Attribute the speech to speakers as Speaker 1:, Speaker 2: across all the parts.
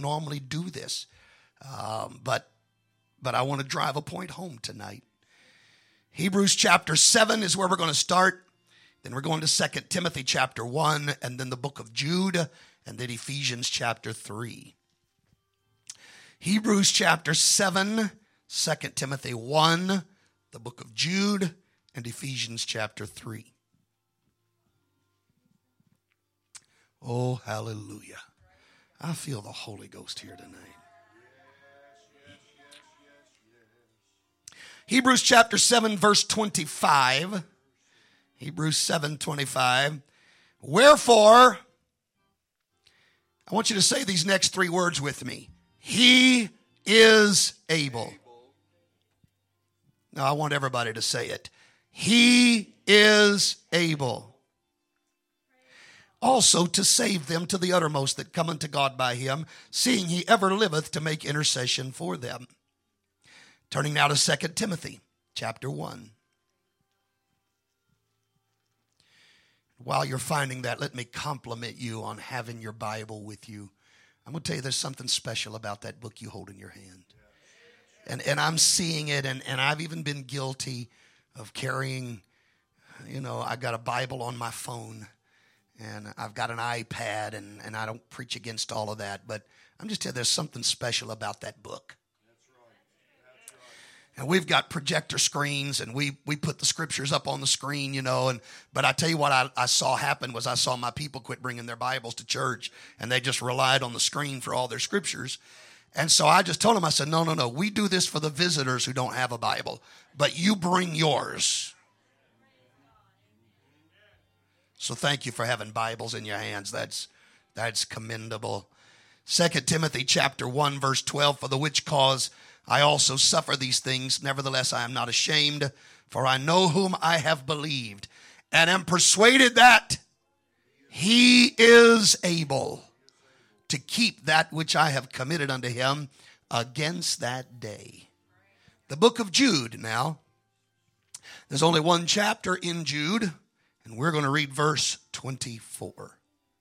Speaker 1: normally do this, but I want to drive a point home tonight. Hebrews chapter 7 is where we're going to start. Then we're going to 2 Timothy chapter 1, and then the book of Jude, and then Ephesians chapter 3. Hebrews chapter 7, 2 Timothy 1, the book of Jude, and Ephesians chapter 3. Oh, hallelujah. I feel the Holy Ghost here tonight. Hebrews chapter 7, verse 25. Hebrews 7:25. Wherefore, I want you to say these next three words with me. He is able. Now, I want everybody to say it. He is able also to save them to the uttermost that come unto God by him, seeing he ever liveth to make intercession for them. Turning now to 2 Timothy chapter 1. While you're finding that, let me compliment you on having your Bible with you. I'm going to tell you there's something special about that book you hold in your hand. And I'm seeing it, and I've even been guilty of carrying, I got a Bible on my phone, and I've got an iPad, and I don't preach against all of that, but I'm just telling you there's something special about that book. And we've got projector screens, and we put the scriptures up on the screen, but I tell you what I saw happen was I saw my people quit bringing their Bibles to church, and they just relied on the screen for all their scriptures. And so I just told them, I said, no, we do this for the visitors who don't have a Bible, but you bring yours. So thank you for having Bibles in your hands. That's commendable. 2 Timothy chapter 1, verse 12, for the which cause I also suffer these things. Nevertheless, I am not ashamed, for I know whom I have believed, and am persuaded that he is able to keep that which I have committed unto him against that day. The book of Jude now. There's only one chapter in Jude, and we're going to read verse 24.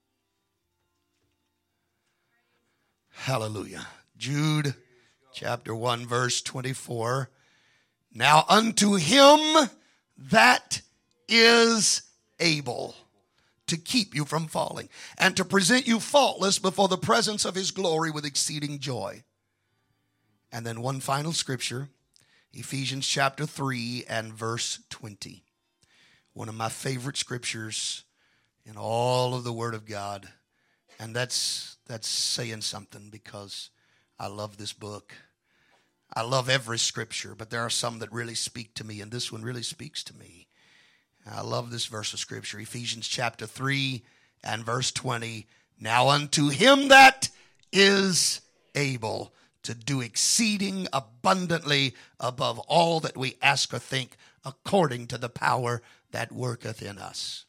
Speaker 1: Hallelujah. Jude chapter 1, verse 24. Now unto him that is able to keep you from falling, and to present you faultless before the presence of his glory with exceeding joy. And then one final scripture, Ephesians chapter 3 and verse 20. One of my favorite scriptures in all of the Word of God. And that's saying something, because I love this book. I love every scripture, but there are some that really speak to me, and this one really speaks to me. I love this verse of scripture, Ephesians chapter 3 and verse 20. Now unto him that is able to do exceeding abundantly above all that we ask or think, according to the power that worketh in us.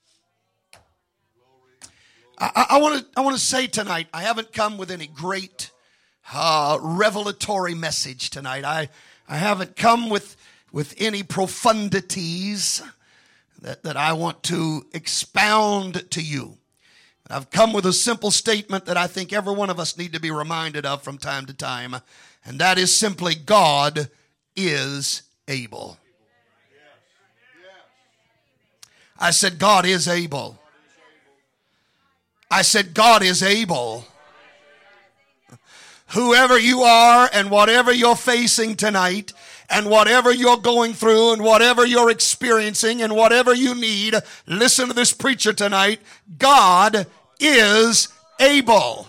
Speaker 1: I want to say tonight, I haven't come with any great revelatory message tonight. I haven't come with any profundities that I want to expound to you. I've come with a simple statement that I think every one of us need to be reminded of from time to time, and that is simply, God is able. I said, God is able. I said, God is able. Whoever you are and whatever you're facing tonight, and whatever you're going through and whatever you're experiencing and whatever you need, listen to this preacher tonight. God is able.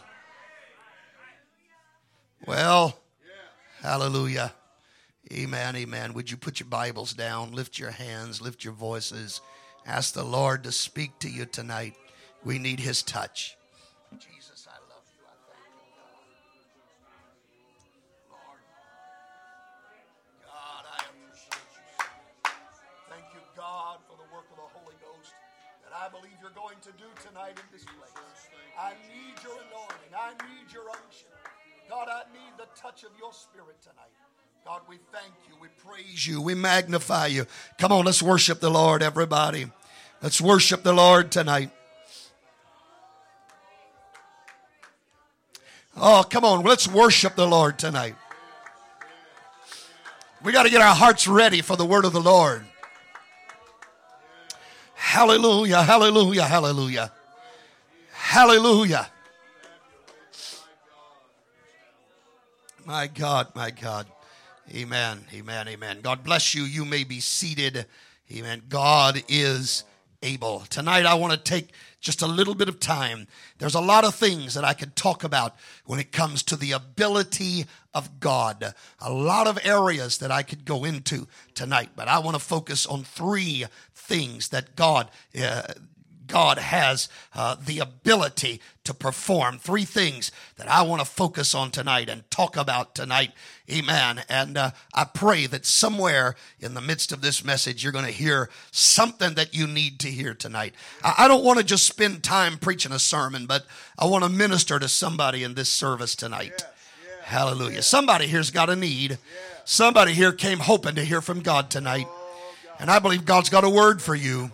Speaker 1: Well, hallelujah. Amen, amen. Would you put your Bibles down, lift your hands, lift your voices. Ask the Lord to speak to you tonight. We need his touch. Jesus, I love you. I thank you, God. Lord, God, I appreciate you. Thank you, God, for the work of the Holy Ghost that I believe you're going to do tonight in this place. I need your anointing. I need your unction. God, I need the touch of your spirit tonight. God, we thank you. We praise you. We magnify you. Come on, let's worship the Lord, everybody. Let's worship the Lord tonight. Oh, come on. Let's worship the Lord tonight. We got to get our hearts ready for the word of the Lord. Hallelujah, hallelujah, hallelujah. Hallelujah. My God, my God. Amen, amen, amen. God bless you. You may be seated. Amen. God is able. Tonight I want to take just a little bit of time. There's a lot of things that I could talk about when it comes to the ability of God. A lot of areas that I could go into tonight, but I want to focus on three things that God has the ability to perform. Three things that I want to focus on tonight and talk about tonight. Amen. And I pray that somewhere in the midst of this message, you're going to hear something that you need to hear tonight. I don't want to just spend time preaching a sermon, but I want to minister to somebody in this service tonight. Hallelujah. Somebody here's got a need. Somebody here came hoping to hear from God tonight. And I believe God's got a word for you.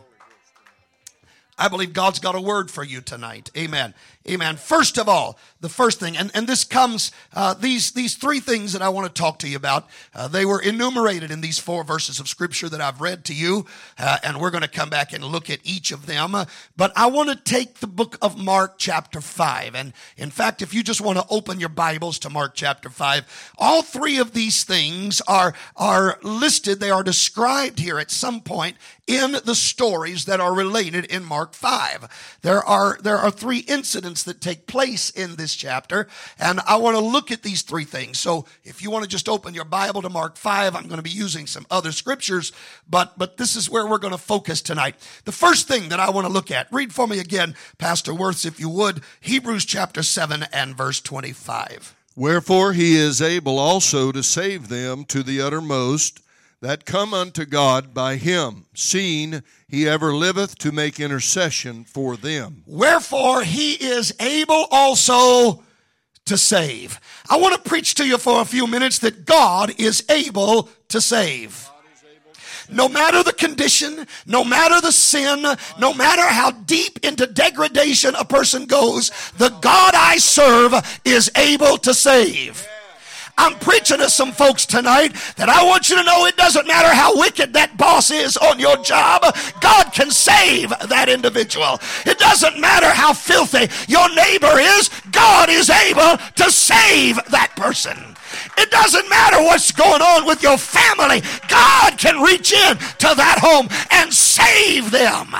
Speaker 1: I believe God's got a word for you tonight. Amen. Amen. First of all, the first thing, and this comes, these three things that I want to talk to you about, they were enumerated in these 4 verses of Scripture that I've read to you, and we're going to come back and look at each of them. But I want to take the book of Mark chapter 5, and in fact, if you just want to open your Bibles to Mark chapter 5, all 3 of these things are listed, they are described here at some point in the stories that are related in Mark 5. There are 3 incidents that take place in this chapter, and I want to look at these 3 things. So if you want to just open your Bible to Mark 5, I'm going to be using some other scriptures, but this is where we're going to focus tonight. The first thing that I want to look at, read for me again, Pastor Worth, if you would, Hebrews chapter 7 and verse 25.
Speaker 2: Wherefore he is able also to save them to the uttermost that come unto God by him, seeing he ever liveth to make intercession for them.
Speaker 1: Wherefore he is able also to save. I want to preach to you for a few minutes that God is able to save. No matter the condition, no matter the sin, no matter how deep into degradation a person goes, the God I serve is able to save. I'm preaching to some folks tonight that I want you to know it doesn't matter how wicked that boss is on your job, God can save that individual. It doesn't matter how filthy your neighbor is, God is able to save that person. It doesn't matter what's going on with your family, God can reach in to that home and save them.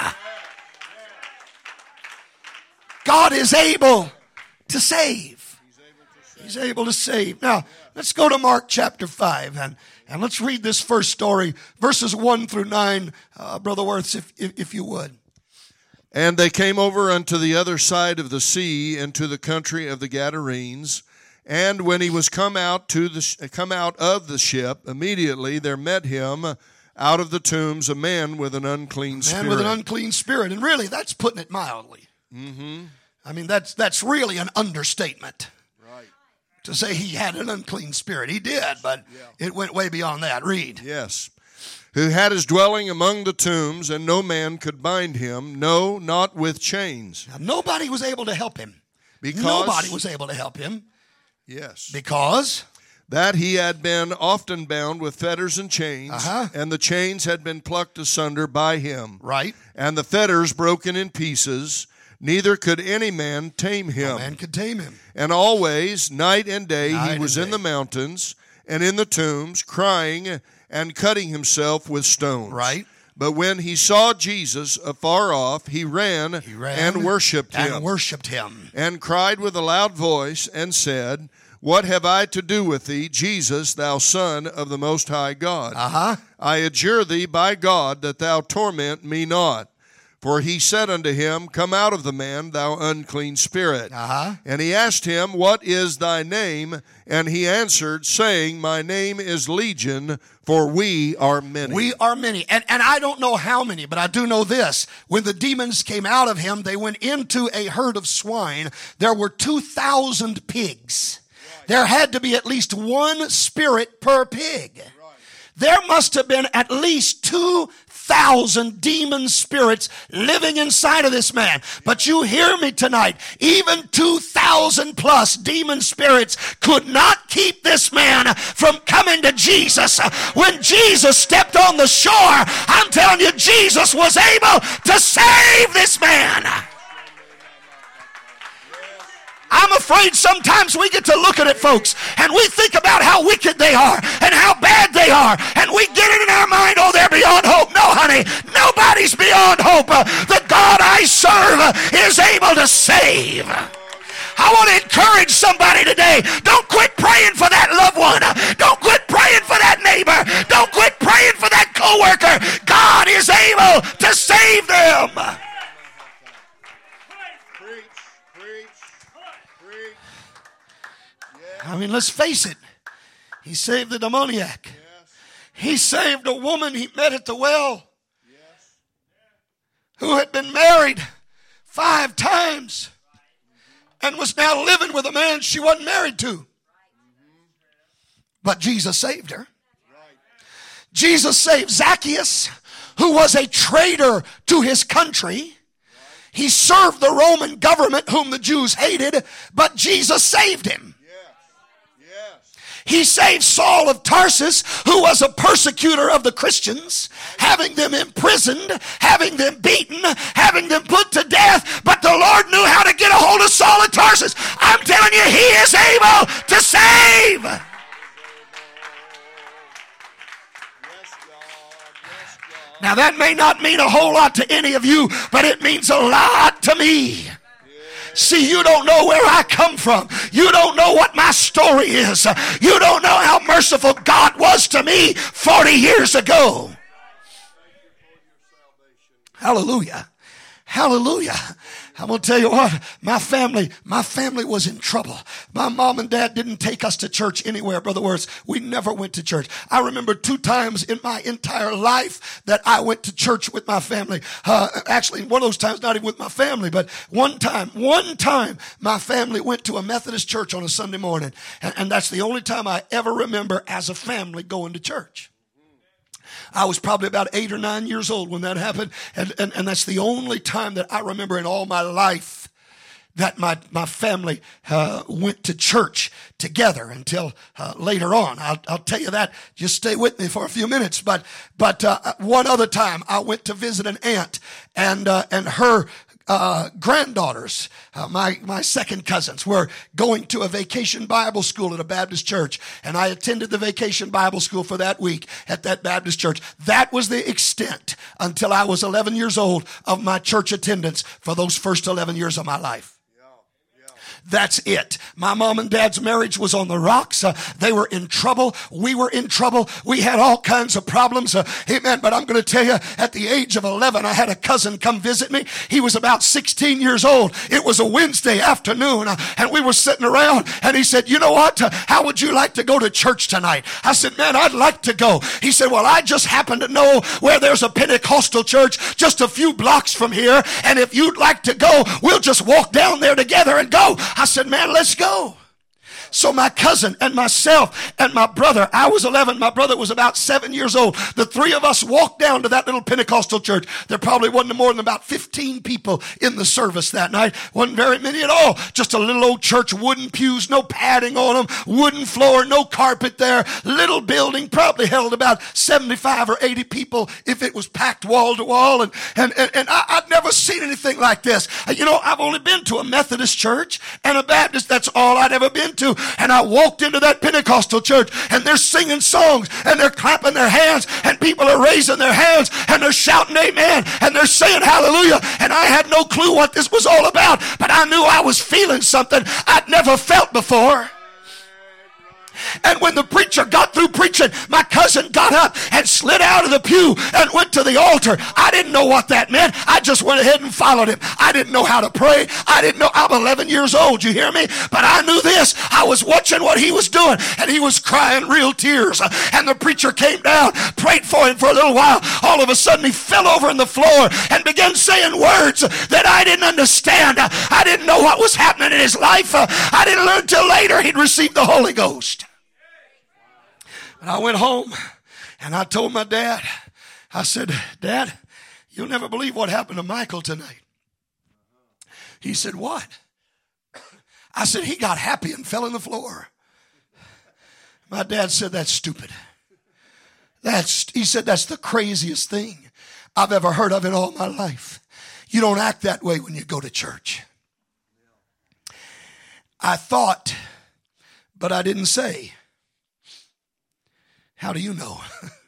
Speaker 1: God is able to save. He's able to save. Now, let's go to Mark chapter 5 and let's read this first story, verses 1 through 9, Brother Worth, if you would.
Speaker 2: And they came over unto the other side of the sea into the country of the Gadarenes. And when he was come out of the ship, immediately there met him out of the tombs a man with an unclean spirit.
Speaker 1: Man with an unclean spirit. And really, that's putting it mildly.
Speaker 2: Mm-hmm.
Speaker 1: I mean, that's really an understatement.
Speaker 2: Right.
Speaker 1: To say he had an unclean spirit. He did, but it went way beyond that. Read.
Speaker 2: Yes. Who had his dwelling among the tombs, and no man could bind him, no, not with chains.
Speaker 1: Now, nobody was able to help him.
Speaker 2: Because
Speaker 1: nobody was able to help him.
Speaker 2: Yes.
Speaker 1: Because
Speaker 2: that he had been often bound with fetters and chains, and the chains had been plucked asunder by him.
Speaker 1: Right.
Speaker 2: And the fetters broken in pieces, neither could any man tame him.
Speaker 1: No man could tame him.
Speaker 2: And always, night and day, he was in the mountains and in the tombs, crying and cutting himself with stones.
Speaker 1: Right.
Speaker 2: But when he saw Jesus afar off, he ran and worshipped him. And cried with a loud voice and said, What have I to do with thee, Jesus, thou Son of the Most High God? I adjure thee by God that thou torment me not. For he said unto him, Come out of the man, thou unclean spirit. And he asked him, What is thy name? And he answered, saying, My name is Legion, for we are many.
Speaker 1: We are many. And I don't know how many, but I do know this. When the demons came out of him, they went into a herd of swine. There were 2,000 pigs. There had to be at least one spirit per pig. There must have been at least 2,000 2,000 demon spirits living inside of this man. But you hear me tonight, even 2,000 plus demon spirits could not keep this man from coming to Jesus. When Jesus stepped on the shore, I'm telling you, Jesus was able to save this man. I'm afraid sometimes we get to look at it, folks, and we think about how wicked they are and how bad they are, and we get it in our mind, oh, they're beyond hope. No, honey, nobody's beyond hope. The God I serve is able to save. I want to encourage somebody today. Don't quit praying for that loved one. Don't quit praying for that neighbor. Don't quit praying for that coworker. God is able to save them. I mean, let's face it. He saved the demoniac. Yes. He saved a woman he met at the well, yes, who had been married 5 times and was now living with a man she wasn't married to. But Jesus saved her. Jesus saved Zacchaeus, who was a traitor to his country. He served the Roman government, whom the Jews hated, but Jesus saved him. He saved Saul of Tarsus, who was a persecutor of the Christians, having them imprisoned, having them beaten, having them put to death. But the Lord knew how to get a hold of Saul of Tarsus. I'm telling you, he is able to save. Now that may not mean a whole lot to any of you, but it means a lot to me. See, you don't know where I come from. You don't know what my story is. You don't know how merciful God was to me 40 years ago. Hallelujah. Hallelujah. I'm going to tell you what, my family was in trouble. My mom and dad didn't take us to church anywhere, Brother Words. We never went to church. I remember 2 times in my entire life that I went to church with my family. Actually, one of those times, not even with my family, but one time, my family went to a Methodist church on a Sunday morning. And that's the only time I ever remember as a family going to church. I was probably about 8 or 9 years old when that happened. And that's the only time that I remember in all my life that my family went to church together until later on. I'll tell you that. Just stay with me for a few minutes. But one other time I went to visit an aunt and her granddaughters, my second cousins, were going to a vacation Bible school at a Baptist church, and I attended the vacation Bible school for that week at that Baptist church. That was the extent until I was 11 years old of my church attendance for those first 11 years of my life. That's it. My mom and dad's marriage was on the rocks. They were in trouble. We were in trouble. We had all kinds of problems. Amen. But I'm going to tell you, at the age of 11, I had a cousin come visit me. He was about 16 years old. It was a Wednesday afternoon, and we were sitting around, and he said, you know what? How would you like to go to church tonight? I said, man, I'd like to go. He said, well, I just happen to know where there's a Pentecostal church just a few blocks from here, and if you'd like to go, we'll just walk down there together and go. I said, man, let's go. So my cousin and myself and my brother, I was 11, my brother was about 7 years old. The 3 of us walked down to that little Pentecostal church. There probably wasn't more than about 15 people in the service that night. Wasn't very many at all. Just a little old church, wooden pews, no padding on them, wooden floor, no carpet there. Little building, probably held about 75 or 80 people if it was packed wall to wall. And I'd never seen anything like this. You know, I've only been to a Methodist church and a Baptist. That's all I'd ever been to. And I walked into that Pentecostal church, and they're singing songs, and they're clapping their hands, and people are raising their hands, and they're shouting amen, and they're saying hallelujah. And I had no clue what this was all about, but I knew I was feeling something I'd never felt before. And when the preacher got through preaching, my cousin got up and slid out of the pew and went to the altar. I didn't know what that meant. I just went ahead and followed him. I didn't know how to pray. I didn't know. I'm 11 years old, you hear me? But I knew this. I was watching what he was doing, and he was crying real tears. And the preacher came down, prayed for him for a little while. All of a sudden, he fell over on the floor and began saying words that I didn't understand. I didn't know what was happening in his life. I didn't learn till later he'd received the Holy Ghost. And I went home and I told my dad, I said, Dad, you'll never believe what happened to Michael tonight. He said, what? I said, he got happy and fell on the floor. My dad said, that's stupid. He said, that's the craziest thing I've ever heard of in all my life. You don't act that way when you go to church. I thought, but I didn't say. How do you know?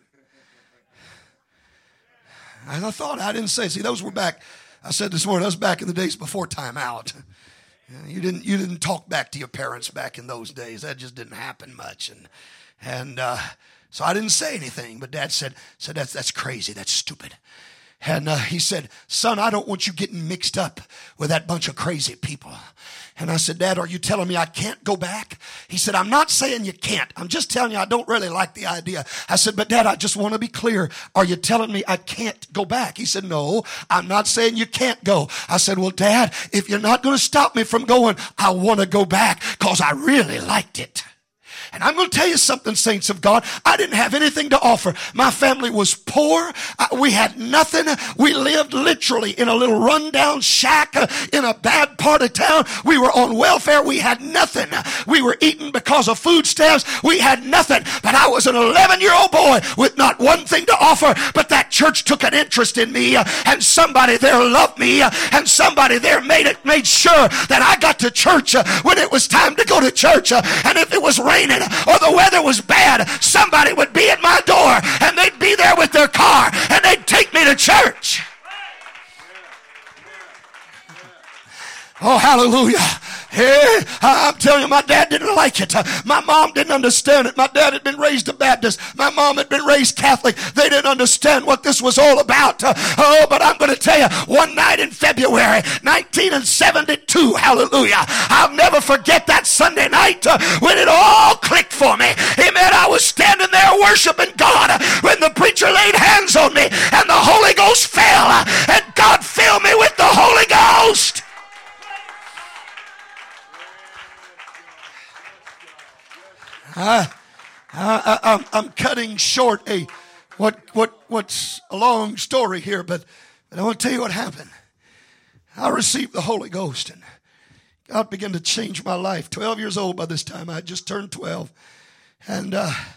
Speaker 1: I thought, I didn't say. See, those were back, I said this morning, that was back in the days before time out. You didn't talk back to your parents back in those days. That just didn't happen much. And so I didn't say anything. But Dad said that's crazy. That's stupid. And he said, son, I don't want you getting mixed up with that bunch of crazy people. And I said, Dad, are you telling me I can't go back? He said, I'm not saying you can't. I'm just telling you I don't really like the idea. I said, but Dad, I just want to be clear. Are you telling me I can't go back? He said, no, I'm not saying you can't go. I said, well, Dad, if you're not going to stop me from going, I want to go back because I really liked it. And I'm going to tell you something, saints of God. I didn't have anything to offer. My family was poor. We had nothing. We lived literally in a little rundown shack in a bad part of town. We were on welfare. We had nothing. We were eating because of food stamps. We had nothing. But I was an 11-year-old boy with not one thing to offer. But that church took an interest in me, and somebody there loved me, and somebody there made sure that I got to church when it was time to go to church. And if it was raining or the weather was bad, somebody would be at my door and they'd be there with their car and they'd take me to church. Oh, hallelujah. Hey, I'm telling you, my dad didn't like it. My mom didn't understand it. My dad had been raised a Baptist. My mom had been raised Catholic. They didn't understand what this was all about. But I'm going to tell you, one night in February 1972, hallelujah, I'll never forget that Sunday night when it all clicked for me. Amen. I was standing there worshiping God when the preacher laid hands on me and the Holy Ghost fell, and God filled me with the Holy Ghost. I'm cutting short what's a long story here, but I want to tell you what happened. I received the Holy Ghost, and God began to change my life. 12 years old by this time. I had just turned 12, and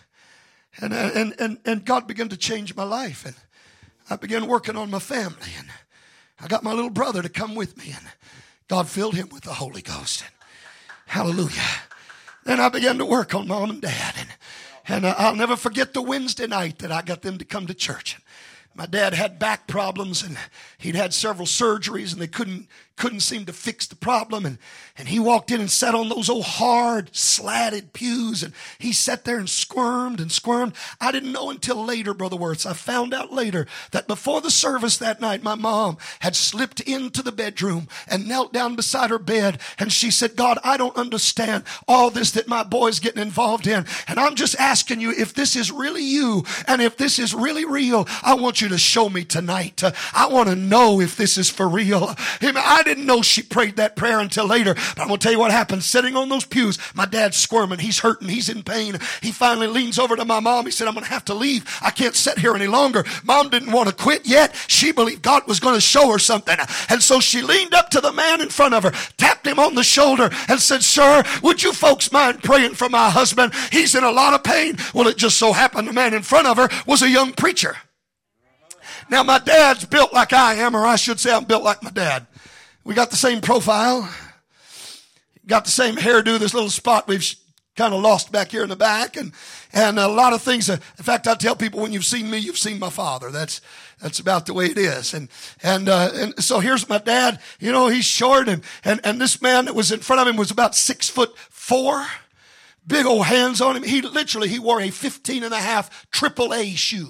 Speaker 1: God began to change my life, and I began working on my family, and I got my little brother to come with me, and God filled him with the Holy Ghost. And hallelujah. Then I began to work on Mom and Dad. And I'll never forget the Wednesday night that I got them to come to church. My dad had back problems, and he'd had several surgeries, and they couldn't seem to fix the problem. And he walked in and sat on those old hard, slatted pews, and he sat there and squirmed and squirmed. I didn't know until later, Brother Wirtz. I found out later that before the service that night, my mom had slipped into the bedroom and knelt down beside her bed, and she said, God, I don't understand all this that my boy's getting involved in, and I'm just asking you, if this is really you, and if this is really real, I want you to show me tonight. I want to know if this is for real. I didn't know she prayed that prayer until later, but I'm going to tell you what happened. Sitting on those pews, my dad's squirming. He's hurting. He's in pain. He finally leans over to my mom. He said, I'm going to have to leave. I can't sit here any longer. Mom didn't want to quit yet. She believed God was going to show her something. And so she leaned up to the man in front of her, tapped him on the shoulder, and said, sir, would you folks mind praying for my husband? He's in a lot of pain. Well, it just so happened the man in front of her was a young preacher. Now, my dad's built like I am, or I should say I'm built like my dad. We got the same profile, got the same hairdo, this little spot we've kind of lost back here in the back, and a lot of things. In fact, I tell people, when you've seen me, you've seen my father. That's about the way it is. And so here's my dad. You know, he's short, and this man that was in front of him was about 6'4", big old hands on him. He wore a 15.5 AAA shoe.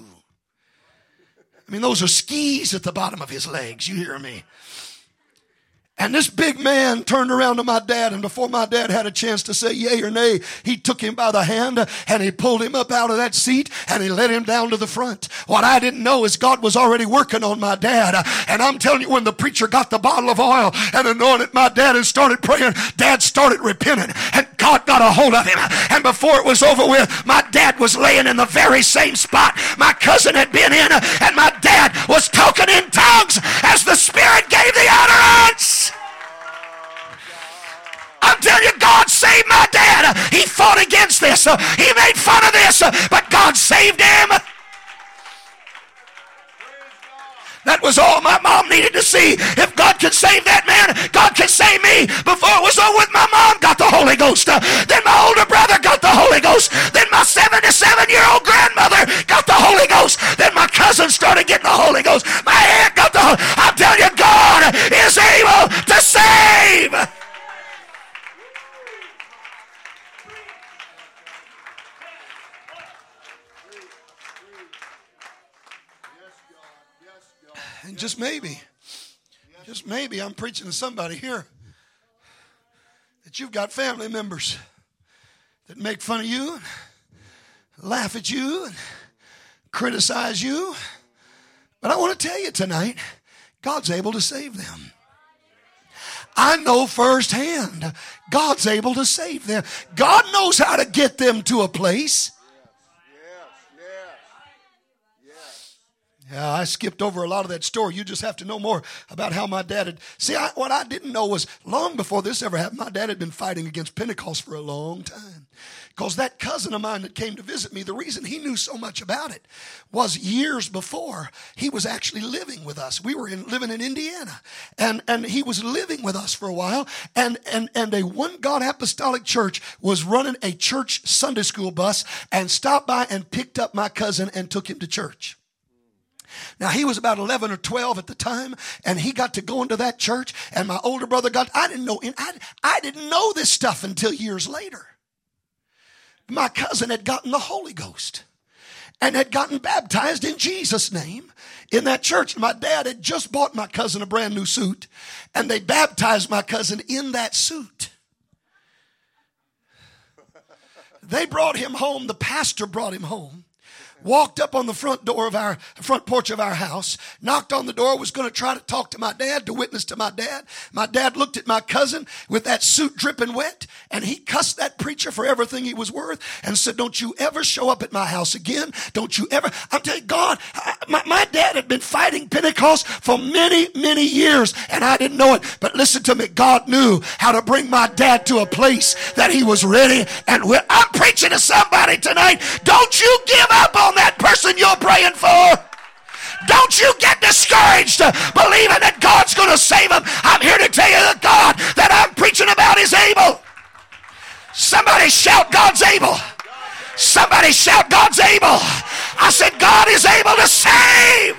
Speaker 1: I mean, those are skis at the bottom of his legs. You hear me? And this big man turned around to my dad, and before my dad had a chance to say yay or nay, he took him by the hand and he pulled him up out of that seat and he led him down to the front. What I didn't know is God was already working on my dad. And I'm telling you, when the preacher got the bottle of oil and anointed my dad and started praying, Dad started repenting. And God got a hold of him. And before it was over with, my dad was laying in the very same spot my cousin had been in, and my dad was talking in tongues as the Spirit gave the utterance. I'm telling you, God saved my dad. He fought against this. He made fun of this, but God saved him. That was all my mom needed to see. If God could save that man, God can save me. Before it was over with, my mom got the Holy Ghost. Then my older brother got the Holy Ghost. Then my 77-year-old grandmother got the Holy Ghost. Then my cousin started getting the Holy Ghost. My aunt got the Holy Ghost. I'm telling you, God is able to save. And just maybe, I'm preaching to somebody here that you've got family members that make fun of you, and laugh at you, and criticize you. But I want to tell you tonight, God's able to save them. I know firsthand, God's able to save them. God knows how to get them to a place. Yeah, I skipped over a lot of that story. You just have to know more about how my dad had... See, what I didn't know was long before this ever happened, my dad had been fighting against Pentecost for a long time. Because that cousin of mine that came to visit me, the reason he knew so much about it was years before he was actually living with us. We were living in Indiana. And he was living with us for a while. And a One God Apostolic Church was running a church Sunday school bus and stopped by and picked up my cousin and took him to church. Now, he was about 11 or 12 at the time, and he got to go into that church, and my older brother I didn't know this stuff until years later. My cousin had gotten the Holy Ghost and had gotten baptized in Jesus' name in that church. My dad had just bought my cousin a brand new suit, and they baptized my cousin in that suit. They brought him home. The pastor brought him home. Walked up on the front porch of our house, knocked on the door, was going to try to talk to my dad, to witness to my dad. My dad looked at my cousin with that suit dripping wet, and he cussed that preacher for everything he was worth and said, "Don't you ever show up at my house again. Don't you ever." I'm telling you, God, my dad had been fighting Pentecost for many, many years, and I didn't know it. But listen to me, God knew how to bring my dad to a place that he was ready. And I'm preaching to somebody tonight. Don't you give up on that person you're praying for. Don't you get discouraged believing that God's going to save them. I'm here to tell you that God that I'm preaching about is able. Somebody shout, God's able. Somebody shout, God's able. I said, God is able to save.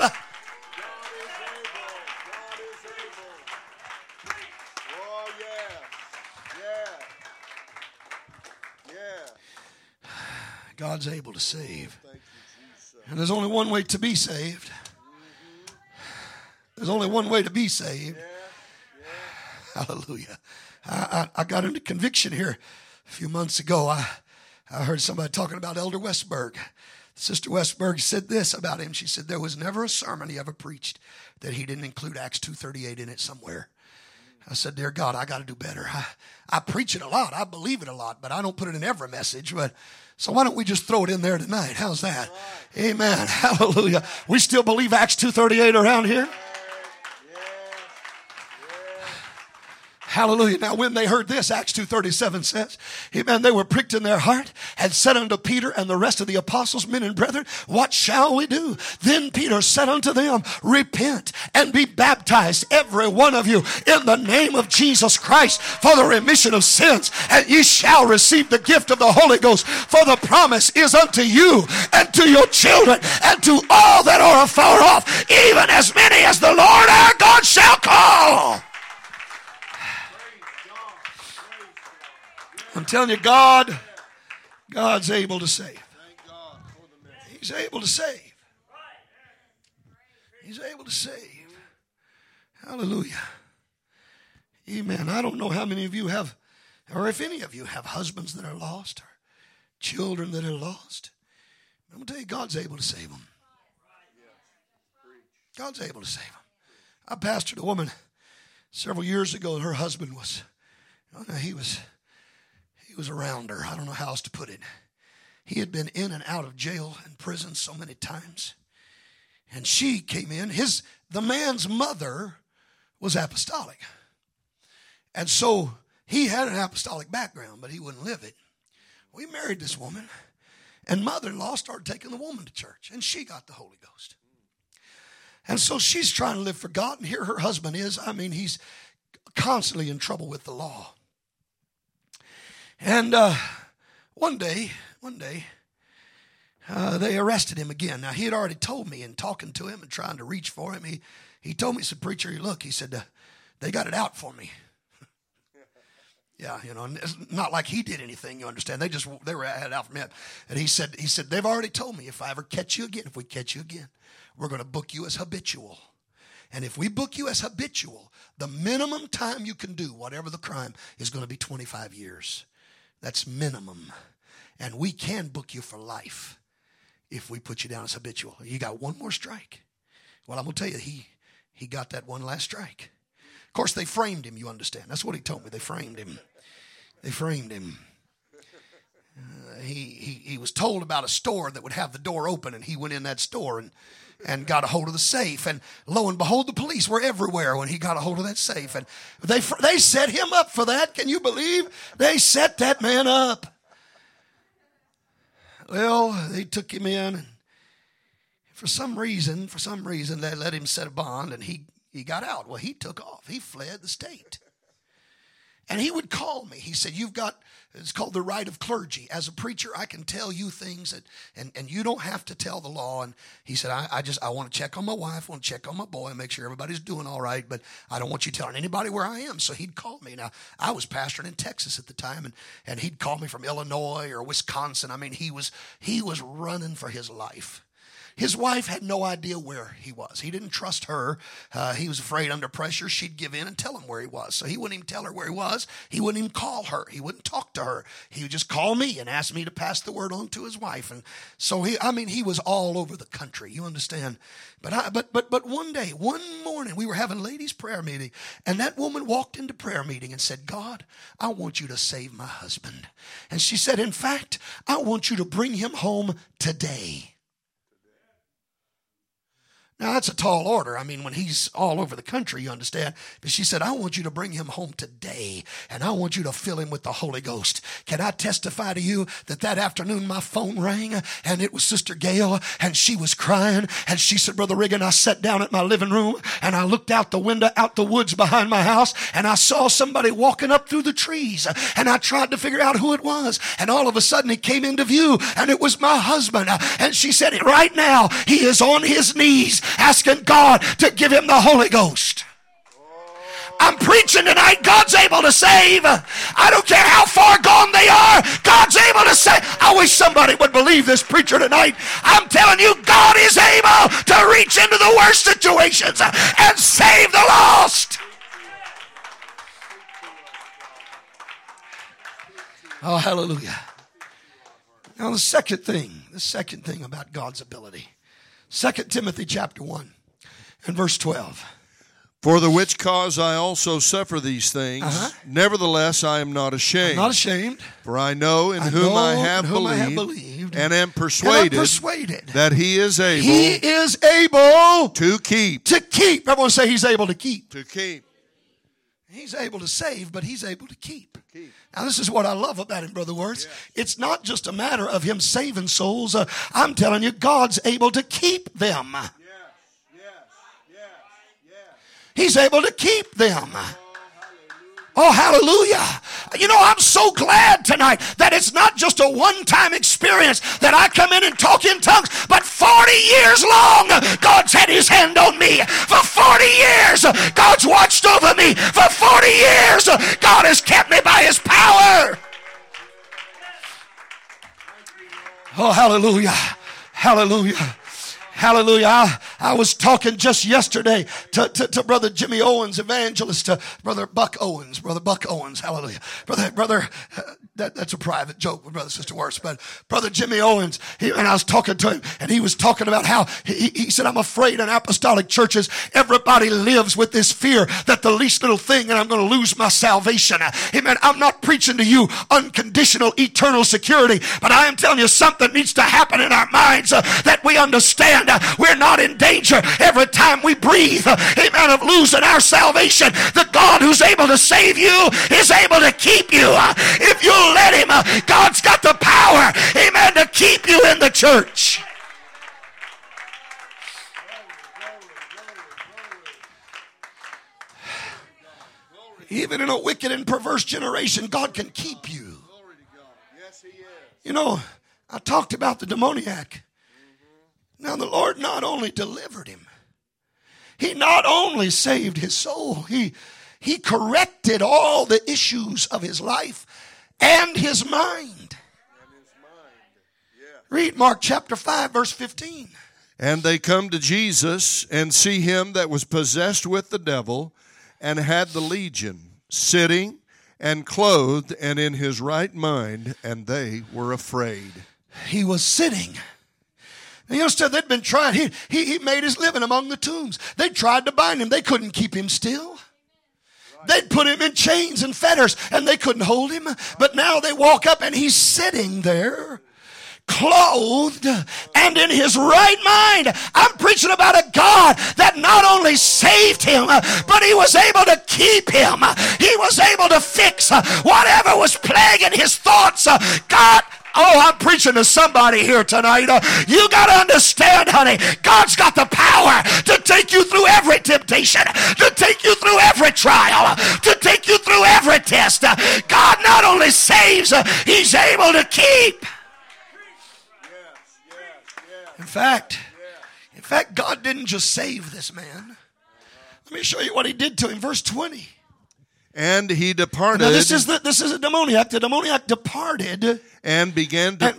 Speaker 1: God's able to save. And there's only one way to be saved. There's only one way to be saved. Hallelujah. I got into conviction here a few months ago. I heard somebody talking about Elder Westberg. Sister Westberg said this about him. She said there was never a sermon he ever preached that he didn't include Acts 2:38 in it somewhere. I said, dear God, I got to do better. I preach it a lot. I believe it a lot, but I don't put it in every message. So why don't we just throw it in there tonight? How's that? Amen. Hallelujah. We still believe Acts 2:38 around here? Hallelujah. Now, when they heard this, Acts 2:37 says, amen, they were pricked in their heart and said unto Peter and the rest of the apostles, men and brethren, what shall we do? Then Peter said unto them, repent and be baptized, every one of you, in the name of Jesus Christ for the remission of sins, and ye shall receive the gift of the Holy Ghost. For the promise is unto you and to your children and to all that are afar off, even as many as the Lord our God shall call. I'm telling you, God's able to save. He's able to save. He's able to save. Hallelujah. Amen. I don't know how many of you have, or if any of you have husbands that are lost or children that are lost. I'm going to tell you, God's able to save them. God's able to save them. I pastored a woman several years ago, and her husband was He was around her. I don't know how else to put it. He had been in and out of jail and prison so many times. And she came in. The man's mother was apostolic. And so he had an apostolic background, but he wouldn't live it. We married this woman, and mother-in-law started taking the woman to church, and she got the Holy Ghost. And so she's trying to live for God, and here her husband is. I mean, he's constantly in trouble with the law. And one day, they arrested him again. Now, he had already told me in talking to him and trying to reach for him. He told me, he said, "Preacher, look," he said, "they got it out for me." Yeah, and it's not like he did anything, you understand. They had it out from him. And he said, "They've already told me if I ever catch you again, if we catch you again, we're going to book you as habitual. And if we book you as habitual, the minimum time you can do, whatever the crime, is going to be 25 years. That's minimum. And we can book you for life if we put you down as habitual. You got one more strike." Well, I'm going to tell you, he got that one last strike. Of course, they framed him, you understand. That's what he told me. They framed him. He was told about a store that would have the door open, and he went in that store and got a hold of the safe. And lo and behold, the police were everywhere when he got a hold of that safe. And they set him up for that. Can you believe? They set that man up. Well, they took him in, and for some reason, they let him set a bond, and he got out. Well, he took off. He fled the state. And he would call me. He said, it's called the right of clergy. As a preacher, I can tell you things, and you don't have to tell the law. And he said, I want to check on my wife, I want to check on my boy, and make sure everybody's doing all right, but I don't want you telling anybody where I am. So he'd call me. Now, I was pastoring in Texas at the time, and he'd call me from Illinois or Wisconsin. I mean, he was running for his life. His wife had no idea where he was. He didn't trust her. He was afraid under pressure she'd give in and tell him where he was. So he wouldn't even tell her where he was. He wouldn't even call her. He wouldn't talk to her. He would just call me and ask me to pass the word on to his wife. And so he was all over the country. You understand? But one morning, we were having ladies' prayer meeting, and that woman walked into prayer meeting and said, "God, I want you to save my husband." And she said, "In fact, I want you to bring him home today." Now, that's a tall order. I mean, when he's all over the country, you understand. But she said, "I want you to bring him home today, and I want you to fill him with the Holy Ghost." Can I testify to you that afternoon my phone rang, and it was Sister Gail, and she was crying. And she said, "Brother Riggin, I sat down at my living room, and I looked out the window, out the woods behind my house, and I saw somebody walking up through the trees. And I tried to figure out who it was. And all of a sudden, he came into view, and it was my husband." And she said, "Right now, he is on his knees, asking God to give him the Holy Ghost." I'm preaching tonight. God's able to save. I don't care how far gone they are. God's able to save. I wish somebody would believe this preacher tonight. I'm telling you, God is able to reach into the worst situations and save the lost. Oh, hallelujah. Now the second thing about God's ability. 2 Timothy chapter 1 and verse 12.
Speaker 2: "For the which cause I also suffer these things. Nevertheless, I am not ashamed.
Speaker 1: I'm not ashamed.
Speaker 2: For I know in whom I have believed and am persuaded that he is able.
Speaker 1: He is able
Speaker 2: to keep.
Speaker 1: To keep. Everyone say he's able to keep.
Speaker 2: To keep.
Speaker 1: He's able to save, but he's able to keep. Now, this is what I love about him, Brother Wirtz. Yeah. It's not just a matter of him saving souls. I'm telling you, God's able to keep them. Yes. He's able to keep them. Oh, hallelujah. You know, I'm so glad tonight that it's not just a one-time experience that I come in and talk in tongues, but 40 years long, God's had his hand on me. For 40 years, God's watched over me. For 40 years, God has kept me by his power. Oh, hallelujah. Hallelujah. Hallelujah. I was talking just yesterday to Brother Jimmy Owens, evangelist, to Brother Buck Owens, hallelujah. Brother, that's a private joke with Brother Sister Worse, but Brother Jimmy Owens, and I was talking to him, and he was talking about how he said, I'm afraid in apostolic churches, everybody lives with this fear that the least little thing and I'm going to lose my salvation. Amen. I'm not preaching to you unconditional eternal security, but I am telling you something needs to happen in our minds that we understand we're not in danger every time we breathe. Amen. Of losing our salvation. The God who's able to save you is able to keep you. If you'll let him, God's got the power, amen, to keep you in the church. Even in a wicked and perverse generation, God can keep you. You know, I talked about the demoniac. Now, the Lord not only delivered him, he not only saved his soul, he corrected all the issues of his life and his mind. Read Mark chapter 5, verse 15.
Speaker 2: And they come to Jesus and see him that was possessed with the devil and had the legion, sitting and clothed and in his right mind, and they were afraid.
Speaker 1: He was sitting. You understand, they'd been trying. He made his living among the tombs. They tried to bind him. They couldn't keep him still. They'd put him in chains and fetters, and they couldn't hold him. But now they walk up, and he's sitting there, clothed and in his right mind. I'm preaching about a God that not only saved him, but he was able to keep him. He was able to fix whatever was plaguing his thoughts. God, oh, I'm preaching to somebody here tonight. You got to understand, honey, God's got the power to take you through every temptation, to take you through every trial, to take you through every test. God not only saves, he's able to keep. In fact, God didn't just save this man. Let me show you what he did to him. Verse 20.
Speaker 2: And he departed.
Speaker 1: Now this is a demoniac. The demoniac departed
Speaker 2: and began to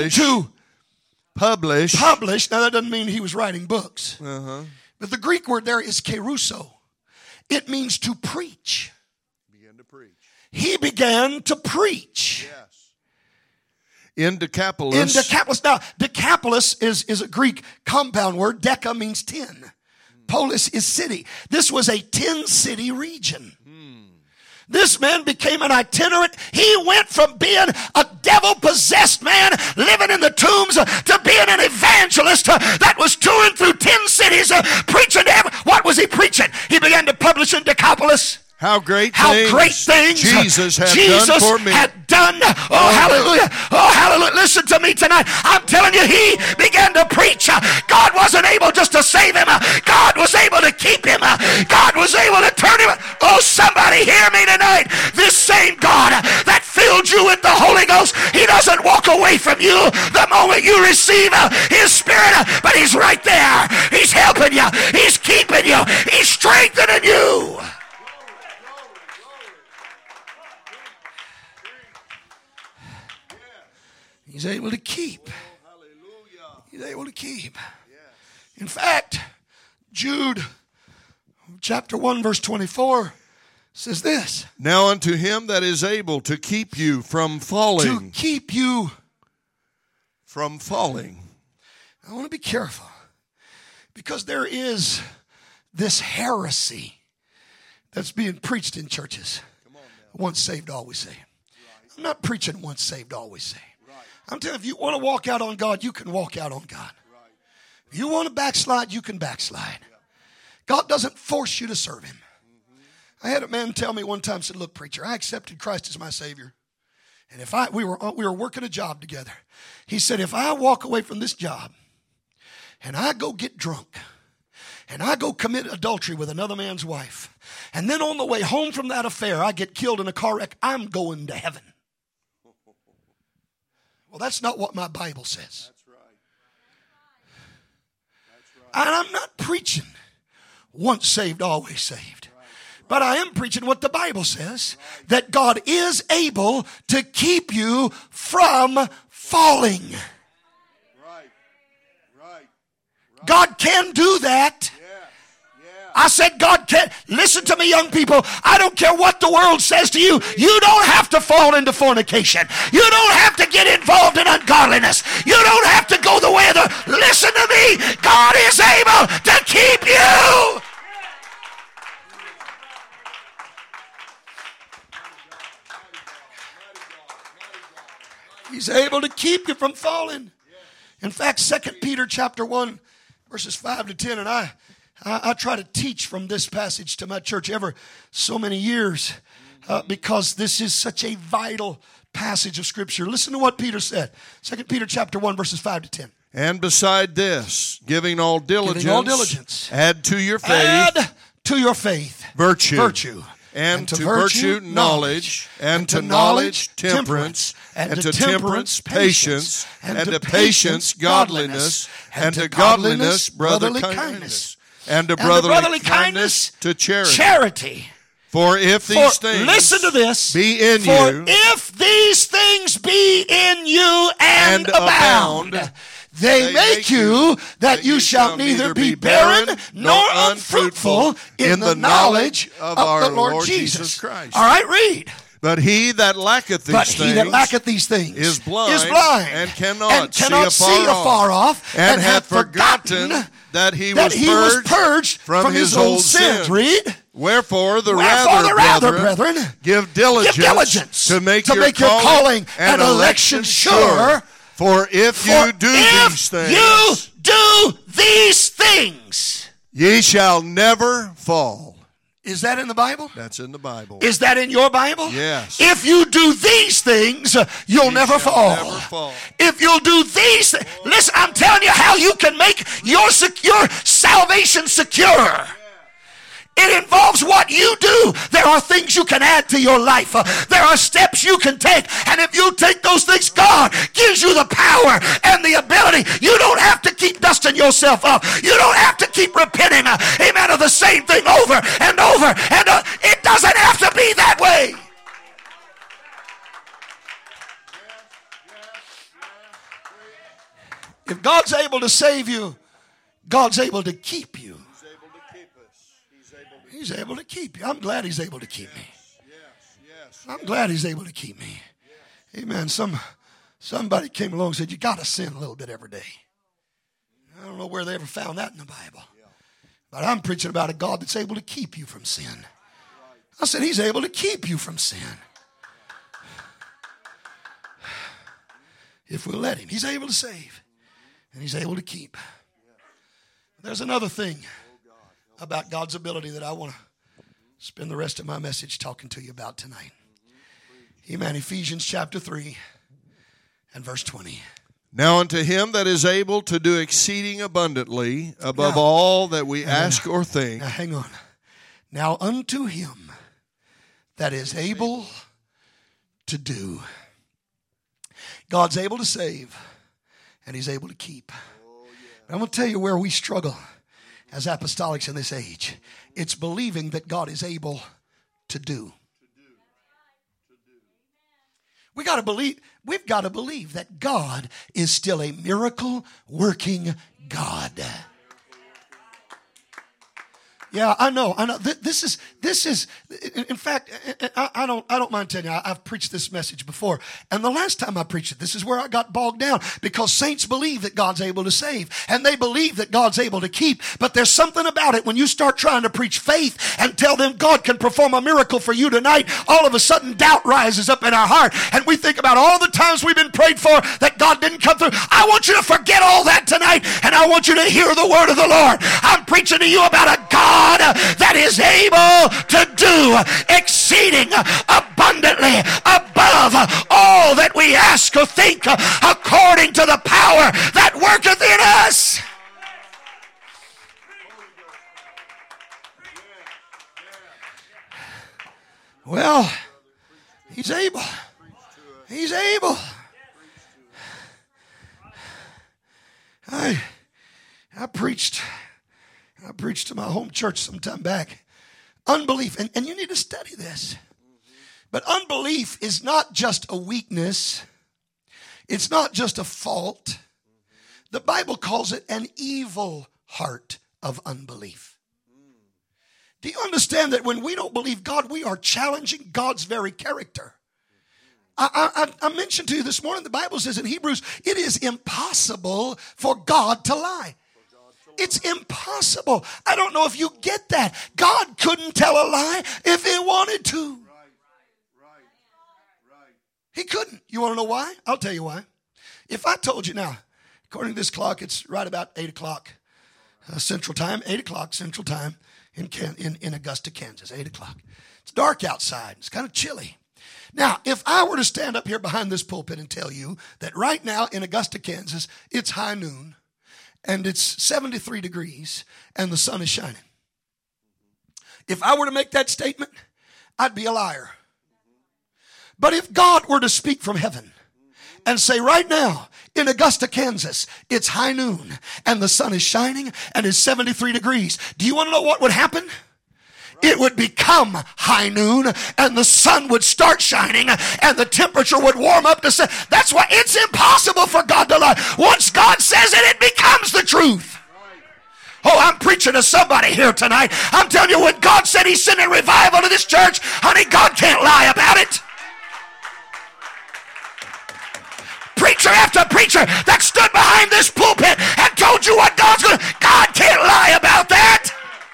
Speaker 2: publish.
Speaker 1: Now that doesn't mean he was writing books. But the Greek word there is keruso. It means to preach. He began to preach.
Speaker 2: Yes. In Decapolis.
Speaker 1: Now, Decapolis is a Greek compound word. Deca means 10. Polis is city. This was a 10-city region. This man became an itinerant. He went from being a devil-possessed man living in the tombs to being an evangelist that was touring through 10 cities preaching to everyone. What was he preaching? He began to publish in Decapolis.
Speaker 2: How great things Jesus done for me.
Speaker 1: Oh, hallelujah. Oh, hallelujah. Listen to me tonight. I'm telling you, he began to preach. God wasn't able just to save him. God was able to keep him. God was able to turn him. Oh, somebody hear me tonight. This same God that filled you with the Holy Ghost, he doesn't walk away from you the moment you receive his Spirit, but he's right there. He's helping you. He's keeping you. He's strengthening you. He's able to keep. He's able to keep. In fact, Jude chapter 1 verse 24 says this.
Speaker 2: Now unto him that is able to keep you from falling.
Speaker 1: To keep you
Speaker 2: from falling.
Speaker 1: I want to be careful because there is this heresy that's being preached in churches. Once saved, always saved. I'm not preaching once saved, always saved. I'm telling you, if you want to walk out on God, you can walk out on God. If you want to backslide, you can backslide. God doesn't force you to serve him. I had a man tell me one time, said, look, preacher, I accepted Christ as my Savior. And if we were working a job together. He said, if I walk away from this job and I go get drunk and I go commit adultery with another man's wife, and then on the way home from that affair, I get killed in a car wreck, I'm going to heaven. Well, that's not what my Bible says.
Speaker 2: That's right.
Speaker 1: And I'm not preaching once saved, always saved. But I am preaching what the Bible says, that God is able to keep you from falling.
Speaker 2: Right.
Speaker 1: God can do that. I said, God can't. Listen to me, young people. I don't care what the world says to you. You don't have to fall into fornication. You don't have to get involved in ungodliness. You don't have to go the way of the... Listen to me. God is able to keep you. He's able to keep you from falling. In fact, 2 Peter chapter 1, verses 5 to 10, and I try to teach from this passage to my church ever so many years because this is such a vital passage of Scripture. Listen to what Peter said. 2 Peter chapter 1, verses 5 to 10.
Speaker 2: And beside this, giving all diligence, add to your faith, virtue. And to virtue, knowledge, and to knowledge, temperance, and to temperance, patience, and to patience, godliness, and to godliness, brotherly kindness, and to brotherly kindness, to charity. For if these things,
Speaker 1: listen to this,
Speaker 2: be in
Speaker 1: for
Speaker 2: you,
Speaker 1: if these things be in you and abound, they make you that you shall neither be barren nor unfruitful in the knowledge of the Lord Jesus Christ. All right, read.
Speaker 2: But he that lacketh these things
Speaker 1: is blind
Speaker 2: and cannot see afar off, and hath forgotten that he was purged from his old sins.
Speaker 1: Read.
Speaker 2: Wherefore the rather, brethren, give diligence to make your calling and election sure. For if you do these things, ye shall never fall.
Speaker 1: Is that in the Bible?
Speaker 2: That's in the Bible.
Speaker 1: Is that in your Bible?
Speaker 2: Yes.
Speaker 1: If you do these things, you'll never fall. If you'll do these things, listen, I'm telling you how you can make your salvation secure. It involves what you do. There are things you can add to your life. There are steps you can take. And if you take those things, God gives you the power and the ability. You don't have to keep dusting yourself up. You don't have to keep repenting, amen, of the same thing over and over. And it doesn't have to be that way. If God's able to save you, God's able to keep you. He's able to keep you. I'm glad he's able to keep me. I'm glad he's able to keep me. Amen. Somebody came along and said, you got to sin a little bit every day. I don't know where they ever found that in the Bible. But I'm preaching about a God that's able to keep you from sin. I said, he's able to keep you from sin. If we'll let him. He's able to save. And he's able to keep. There's another thing about God's ability that I want to spend the rest of my message talking to you about tonight. Amen. Ephesians chapter 3 and verse 20.
Speaker 2: Now unto him that is able to do exceeding abundantly above all that we ask or think.
Speaker 1: Now hang on. Now unto him that is able to do. God's able to save and he's able to keep. I'm going to tell you where we struggle as apostolics in this age. It's believing that God is able to do. We've got to believe that God is still a miracle working God. Yeah, I know. This is. In fact, I don't mind telling you. I've preached this message before, and the last time I preached it, this is where I got bogged down because saints believe that God's able to save, and they believe that God's able to keep. But there's something about it when you start trying to preach faith and tell them God can perform a miracle for you tonight. All of a sudden, doubt rises up in our heart, and we think about all the times we've been prayed for that God didn't come through. I want you to forget all that tonight, and I want you to hear the word of the Lord. I'm preaching to you about a God that is able to do exceeding abundantly above all that we ask or think, according to the power that worketh in us. Well, he's able. He's able. I preached to my home church some time back. Unbelief, and you need to study this. But unbelief is not just a weakness. It's not just a fault. The Bible calls it an evil heart of unbelief. Do you understand that when we don't believe God, we are challenging God's very character? I mentioned to you this morning, the Bible says in Hebrews, it is impossible for God to lie. It's impossible. I don't know if you get that. God couldn't tell a lie if he wanted to. He couldn't. You want to know why? I'll tell you why. If I told you now, according to this clock, it's right about 8 o'clock Central Time, 8 o'clock Central Time in Augusta, Kansas, 8 o'clock. It's dark outside. It's kind of chilly. Now, if I were to stand up here behind this pulpit and tell you that right now in Augusta, Kansas, it's high noon and it's 73 degrees and the sun is shining. If I were to make that statement, I'd be a liar. But if God were to speak from heaven and say right now in Augusta, Kansas, it's high noon and the sun is shining and it's 73 degrees, do you want to know what would happen? It would become high noon and the sun would start shining and the temperature would warm up to say, that's why it's impossible for God to lie. Once God says it, it becomes the truth. Oh, I'm preaching to somebody here tonight. I'm telling you, when God said he's sending revival to this church, honey, God can't lie about it. Preacher after preacher that stood behind this pulpit and told you what God's going to, God can't lie about that.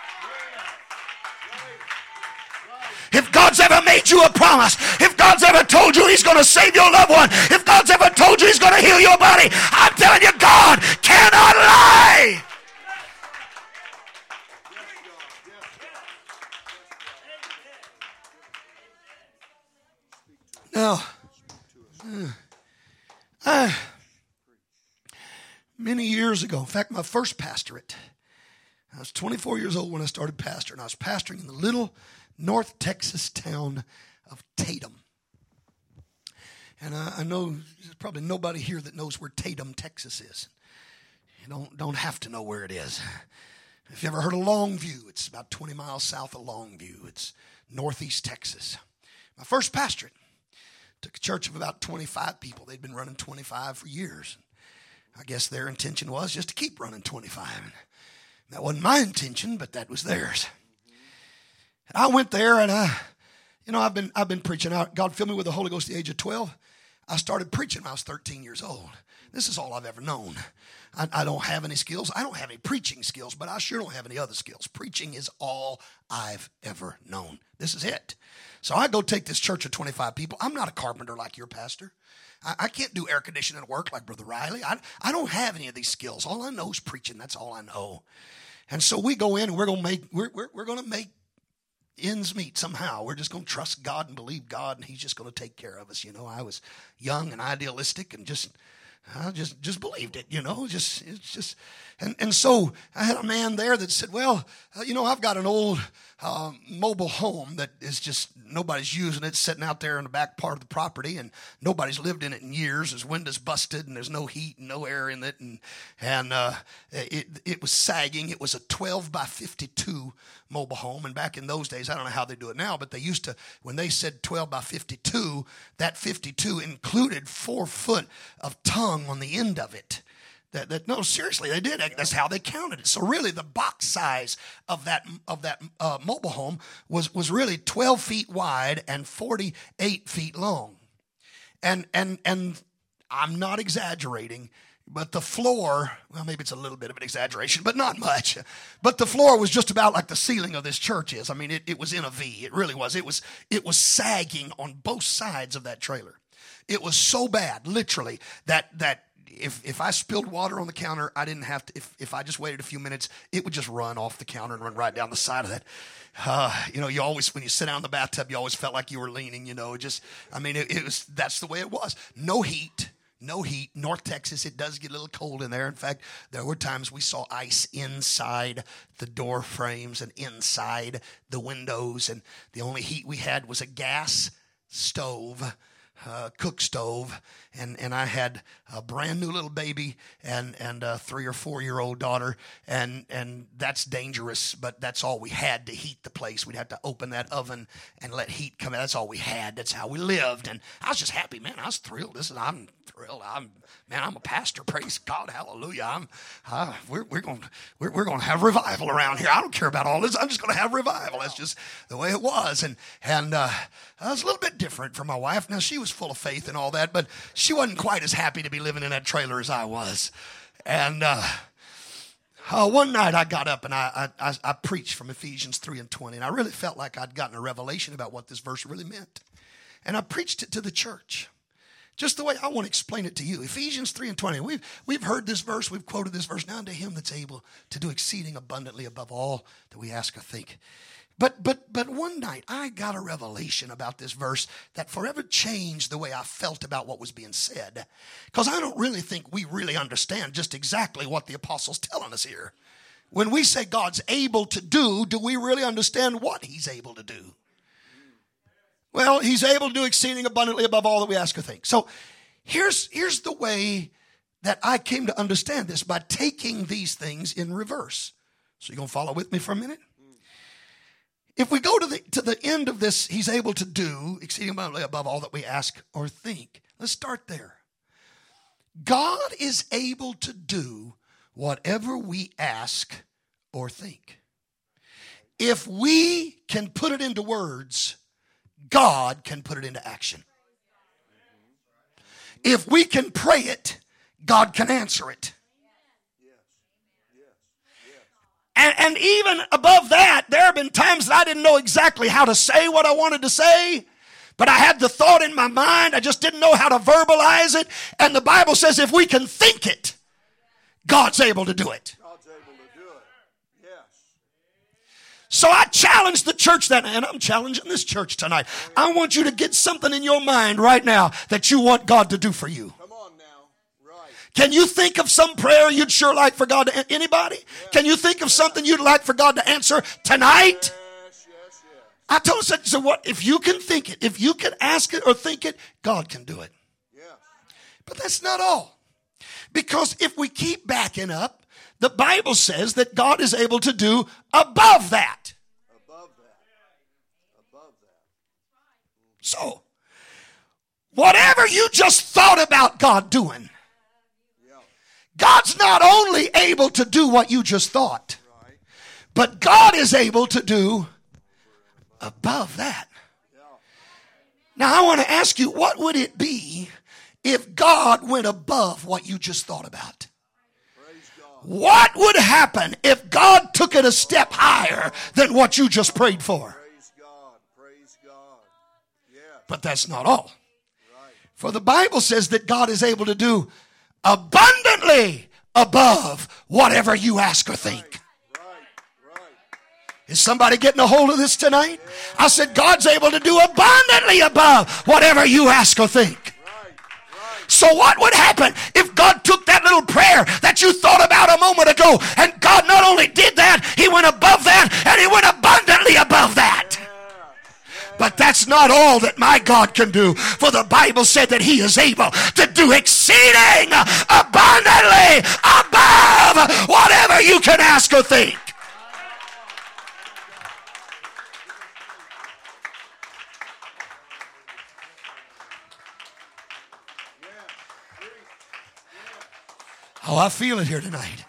Speaker 1: If God's ever made you a promise, if God's ever told you he's going to save your loved one, if God's ever told you he's going to heal your body, I'm telling you, God cannot lie. Now, many years ago, in fact, my first pastorate, I was 24 years old when I started pastoring. I was pastoring in the little North Texas town of Tatum. And I know there's probably nobody here that knows where Tatum, Texas is. You don't have to know where it is. If you ever heard of Longview, it's about 20 miles south of Longview. It's northeast Texas. My first pastorate took a church of about 25 people. They'd been running 25 for years. I guess their intention was just to keep running 25. And that wasn't my intention, but that was theirs. And I went there, and I've been preaching out. God filled me with the Holy Ghost at the age of 12. I started preaching when I was 13 years old. This is all I've ever known. I don't have any skills. I don't have any preaching skills, but I sure don't have any other skills. Preaching is all I've ever known. This is it. So I go take this church of 25 people. I'm not a carpenter like your pastor. I can't do air conditioning work like Brother Riley. I don't have any of these skills. All I know is preaching. That's all I know. And so we go in and we're going to make ends meet somehow. We're just going to trust God and believe God, and he's just going to take care of us. I was young and idealistic and I just believed it, and so I had a man there that said, well, I've got an old mobile home that is just, nobody's using it, sitting out there in the back part of the property, and nobody's lived in it in years. There's windows busted, and there's no heat and no air in it, and it was sagging. It was a 12 by 52 mobile home, and back in those days, I don't know how they do it now, but they used to, when they said 12 by 52, that 52 included 4 foot of tongue on the end of it. No, seriously, they did. That's how they counted it. So really, the box size of that mobile home was really 12 feet wide and 48 feet long. And I'm not exaggerating, but the floor, well, maybe it's a little bit of an exaggeration, but not much. But the floor was just about like the ceiling of this church is. I mean, it was in a V. It really was. It was sagging on both sides of that trailer. It was so bad, literally, that if I spilled water on the counter, I didn't have to, if I just waited a few minutes, it would just run off the counter and run right down the side of that. You always, when you sit down in the bathtub, you always felt like you were leaning, it was, that's the way it was. No heat. North Texas, it does get a little cold in there. In fact, there were times we saw ice inside the door frames and inside the windows, and the only heat we had was a gas stove cook stove, and I had a brand new little baby and a 3 or 4 year old daughter, and that's dangerous, but that's all we had to heat the place. We'd have to open that oven and let heat come in. That's all we had. That's how we lived, and I was just happy, man. I was thrilled. I'm thrilled. I'm a pastor. Praise God, hallelujah. We're going to have revival around here. I don't care about all this. I'm just going to have revival. That's just the way it was, and I was a little bit different from my wife. Now, she was full of faith and all that, but she wasn't quite as happy to be living in that trailer as I was. And one night I got up and I preached from Ephesians 3:20, and I really felt like I'd gotten a revelation about what this verse really meant. And I preached it to the church, just the way I want to explain it to you. Ephesians 3:20. We've heard this verse. We've quoted this verse. Now unto him that's able to do exceeding abundantly above all that we ask or think. But one night I got a revelation about this verse that forever changed the way I felt about what was being said. Because I don't really think we really understand just exactly what the apostle's telling us here. When we say God's able to do we really understand what he's able to do? Well, he's able to do exceeding abundantly above all that we ask or think. So here's the way that I came to understand this, by taking these things in reverse. So you going to follow with me for a minute? If we go to the end of this, he's able to do exceeding abundantly above all that we ask or think. Let's start there. God is able to do whatever we ask or think. If we can put it into words, God can put it into action. If we can pray it, God can answer it. And even above that, there have been times that I didn't know exactly how to say what I wanted to say, but I had the thought in my mind. I just didn't know how to verbalize it. And the Bible says if we can think it, God's able to do it.
Speaker 2: God's able to do it. Yes.
Speaker 1: So I challenged the church that, and I'm challenging this church tonight. I want you to get something in your mind right now that you want God to do for you. Can you think of some prayer you'd sure like for God to, anybody? Can you think of something you'd like for God to answer tonight?
Speaker 2: Yes.
Speaker 1: I told him, so what, if you can think it, if you can ask it or think it, God can do it.
Speaker 2: Yeah.
Speaker 1: But that's not all. Because if we keep backing up, the Bible says that God is able to do above that.
Speaker 2: Above that.
Speaker 1: So, whatever you just thought about God doing, God's not only able to do what you just thought, but God is able to do above that. Now, I want to ask you, what would it be if God went above what you just thought about? What would happen if God took it a step higher than what you just prayed for?
Speaker 2: Praise God. Yeah.
Speaker 1: But that's not all. For the Bible says that God is able to do abundantly above whatever you ask or think. Is somebody getting a hold of this tonight? I said God's able to do abundantly above whatever you ask or think. So what would happen if God took that little prayer that you thought about a moment ago, and God not only did that, he went above that, and he went abundantly above that? But that's not all that my God can do. For the Bible said that he is able to do exceeding abundantly above whatever you can ask or think. Oh, I feel it here tonight.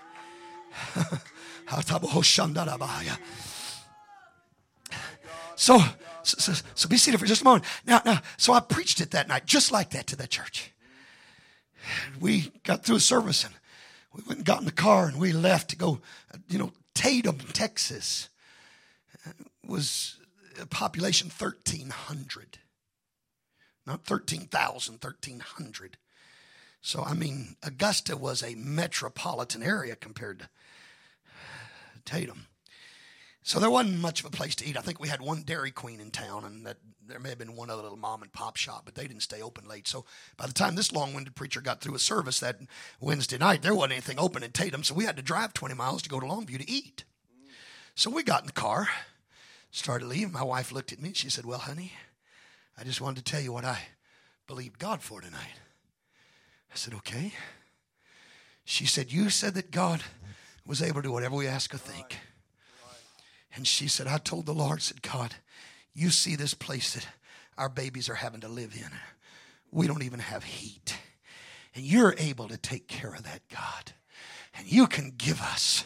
Speaker 1: So be seated for just a moment. Now, so I preached it that night, just like that, to that church. We got through a service and we went and got in the car and we left to go, Tatum, Texas. Was a population 1,300. Not 13,000, 1,300. So, Augusta was a metropolitan area compared to Tatum. So there wasn't much of a place to eat. I think we had one Dairy Queen in town, and that there may have been one other little mom and pop shop, but they didn't stay open late. So by the time this long-winded preacher got through a service that Wednesday night, there wasn't anything open in Tatum, so we had to drive 20 miles to go to Longview to eat. So we got in the car, started leaving. My wife looked at me and she said, "Well, honey, I just wanted to tell you what I believed God for tonight. I said, okay. She said, you said that God was able to do whatever we ask or think. And she said, I told the Lord, said, God, you see this place that our babies are having to live in. We don't even have heat. And you're able to take care of that, God. And you can give us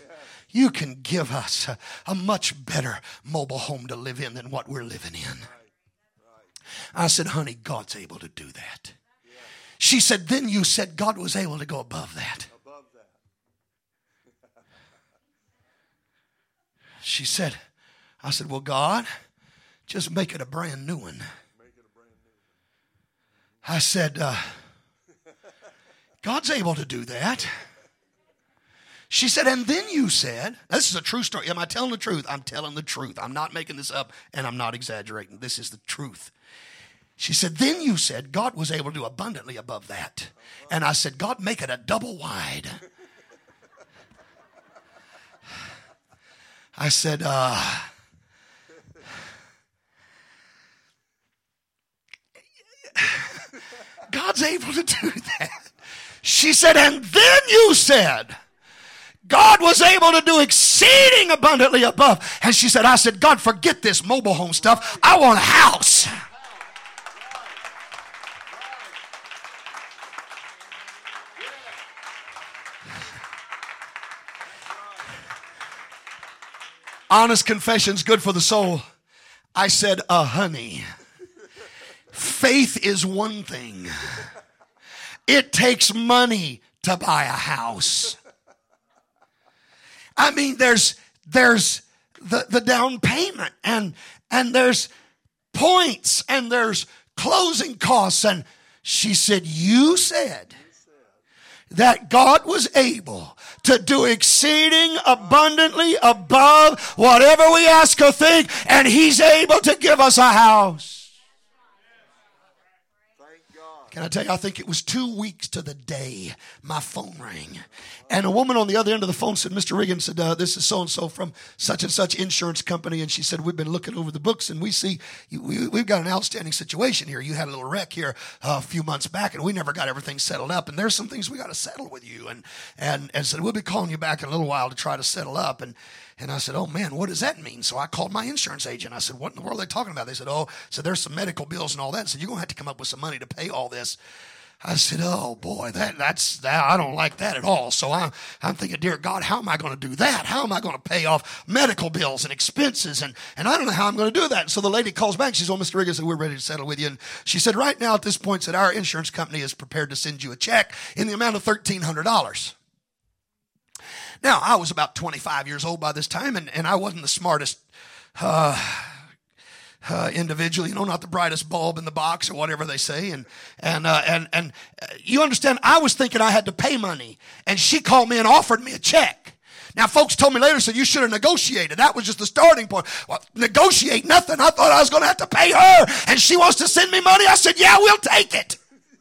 Speaker 1: a much better mobile home to live in than what we're living in. I said, honey, God's able to do that. She said, then you said God was able to go above that. She said, I said, well, God, just make it a brand new one. I said, God's able to do that. She said, and then you said, this is a true story. Am I telling the truth? I'm telling the truth. I'm not making this up, and I'm not exaggerating. This is the truth. She said, then you said God was able to do abundantly above that. And I said, God, make it a double wide. I said, God's able to do that. She said, and then you said, God was able to do exceeding abundantly above. And she said, I said, God, forget this mobile home stuff. I want a house. Honest confession's good for the soul. I said, honey, faith is one thing. It takes money to buy a house. I mean, there's the down payment and there's points and there's closing costs. And she said, you said that God was able to do exceeding abundantly above whatever we ask or think, and he's able to give us a house. Can I tell you, I think it was 2 weeks to the day my phone rang. And a woman on the other end of the phone said, Mr. Riggins, said, this is so-and-so from such and such insurance company. And she said, we've been looking over the books and we see we've got an outstanding situation here. You had a little wreck here a few months back and we never got everything settled up. And there's some things we got to settle with you. And said, we'll be calling you back in a little while to try to settle up. And I said, oh, man, what does that mean? So I called my insurance agent. I said, what in the world are they talking about? They said, so there's some medical bills and all that. I said, you're going to have to come up with some money to pay all this. I said, oh, boy, that's I don't like that at all. So I'm thinking, dear God, how am I going to do that? How am I going to pay off medical bills and expenses? And I don't know how I'm going to do that. And so the lady calls back. She said, oh, Mr. Riggins, we're ready to settle with you. And she said, right now at this point, said our insurance company is prepared to send you a check in the amount of $1,300. Now, I was about 25 years old by this time, and I wasn't the smartest individual, not the brightest bulb in the box or whatever they say. And you understand, I was thinking I had to pay money, and she called me and offered me a check. Now, folks told me later, said, you should have negotiated. That was just the starting point. Well, negotiate nothing. I thought I was going to have to pay her, and she wants to send me money. I said, yeah, we'll take it.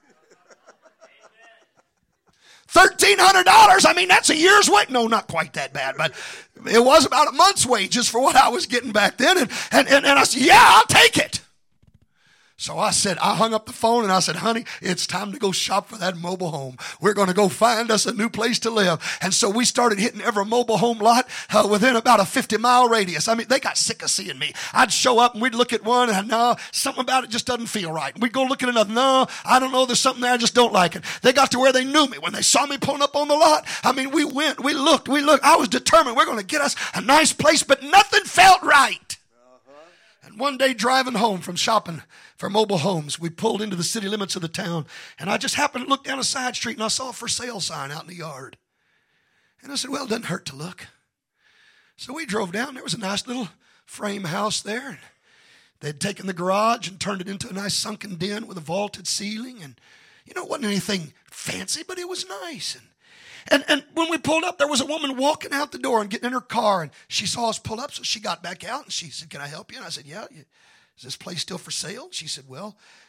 Speaker 1: $1,300. I mean, that's a year's wage. No, not quite that bad, but it was about a month's wages for what I was getting back then. And I said, yeah, I'll take it. So I hung up the phone and I said, honey, it's time to go shop for that mobile home. We're going to go find us a new place to live. And so we started hitting every mobile home lot within about a 50-mile radius. I mean, they got sick of seeing me. I'd show up and we'd look at one and no, something about it just doesn't feel right. We'd go look at another. No, I don't know. There's something there. I just don't like it. They got to where they knew me when they saw me pulling up on the lot. I mean, we went, we looked. I was determined we're going to get us a nice place, but nothing felt right. And one day driving home from shopping for mobile homes, we pulled into the city limits of the town, and I just happened to look down a side street, and I saw a for sale sign out in the yard. And I said, well, it doesn't hurt to look. So we drove down. There was a nice little frame house there. They'd taken the garage and turned it into a nice sunken den with a vaulted ceiling. And, it wasn't anything fancy, but it was nice. And when we pulled up, there was a woman walking out the door and getting in her car, and she saw us pull up, so she got back out, and she said, can I help you? And I said, yeah. Is this place still for sale? She said, well,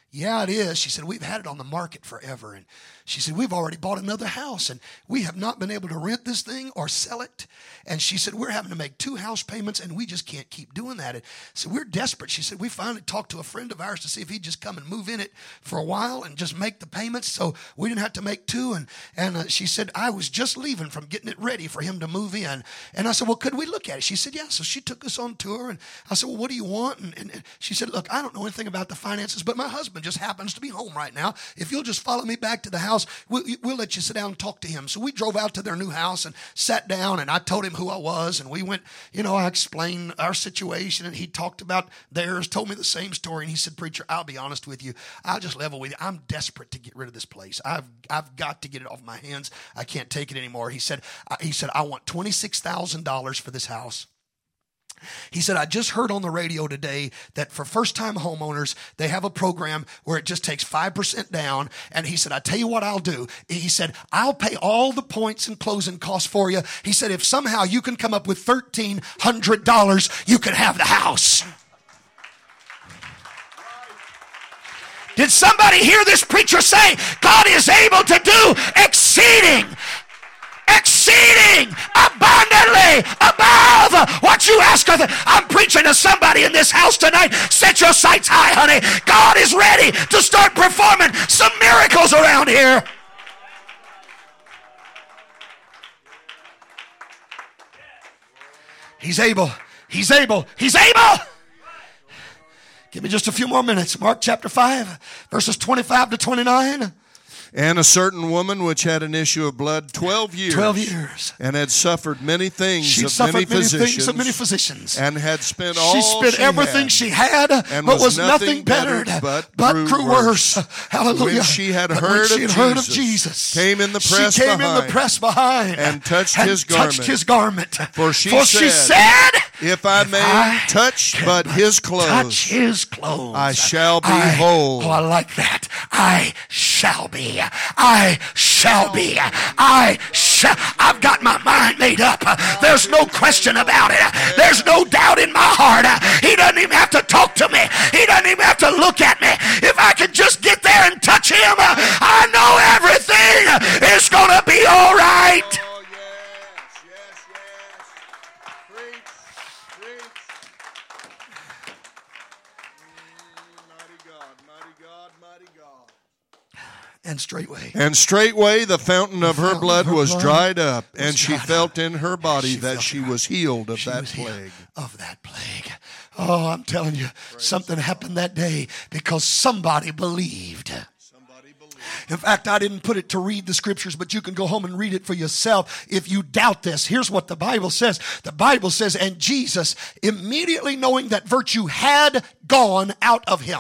Speaker 1: Yeah, it is. She said, we've had it on the market forever. And she said, we've already bought another house and we have not been able to rent this thing or sell it. And she said, we're having to make 2 house payments and we just can't keep doing that. And so we're desperate. She said, we finally talked to a friend of ours to see if he'd just come and move in it for a while and just make the payments so we didn't have to make 2. And she said, I was just leaving from getting it ready for him to move in. And I said, well, could we look at it? She said, yeah. So she took us on tour and I said, well, what do you want? And she said, look, I don't know anything about the finances, but my husband just happens to be home right now. If you'll just follow me back to the house, we'll let you sit down and talk to him. So we drove out to their new house and sat down, and I told him who I was, and we went, I explained our situation, and he talked about theirs, told me the same story, and he said, preacher, I'll be honest with you. I'll just level with you. I'm desperate to get rid of this place. I've got to get it off my hands. I can't take it anymore. He said, I want $26,000 for this house. He said, I just heard on the radio today that for first-time homeowners, they have a program where it just takes 5% down. And he said, I tell you what I'll do. He said, I'll pay all the points and closing costs for you. He said, if somehow you can come up with $1,300, you can have the house. Did somebody hear this preacher say, God is able to do exceeding abundantly above what you ask of it? I'm preaching to somebody in this house tonight. Set your sights high, honey. God is ready to start performing some miracles around here. He's able. He's able. He's able. Give me just a few more minutes. Mark chapter 5, verses 25 to 29.
Speaker 2: And a certain woman which had an issue of blood 12 years.
Speaker 1: 12 years.
Speaker 2: And had suffered many things
Speaker 1: of many physicians.
Speaker 2: And had spent
Speaker 1: everything she had, but was nothing bettered, but grew worse. Hallelujah.
Speaker 2: When she had heard of Jesus, came in the press behind, and touched his garment. For she said, if I may touch but his clothes, I shall be whole.
Speaker 1: Oh, I like that. I shall be. I've got my mind made up. There's no question about it. There's no doubt in my heart. He doesn't even have to talk to me. He doesn't even have to look at me. If I could just get there and touch him, I know everything is going to be all right.
Speaker 2: Oh, yes. Preach. Mighty God.
Speaker 1: And
Speaker 2: straightway the fountain of her blood was dried up, and she felt in her body that she was healed of that plague.
Speaker 1: Oh, I'm telling you, something happened that day because somebody believed. In fact, I didn't put it to read the scriptures, but you can go home and read it for yourself if you doubt this. Here's what the Bible says. The Bible says, and Jesus, immediately knowing that virtue had gone out of him.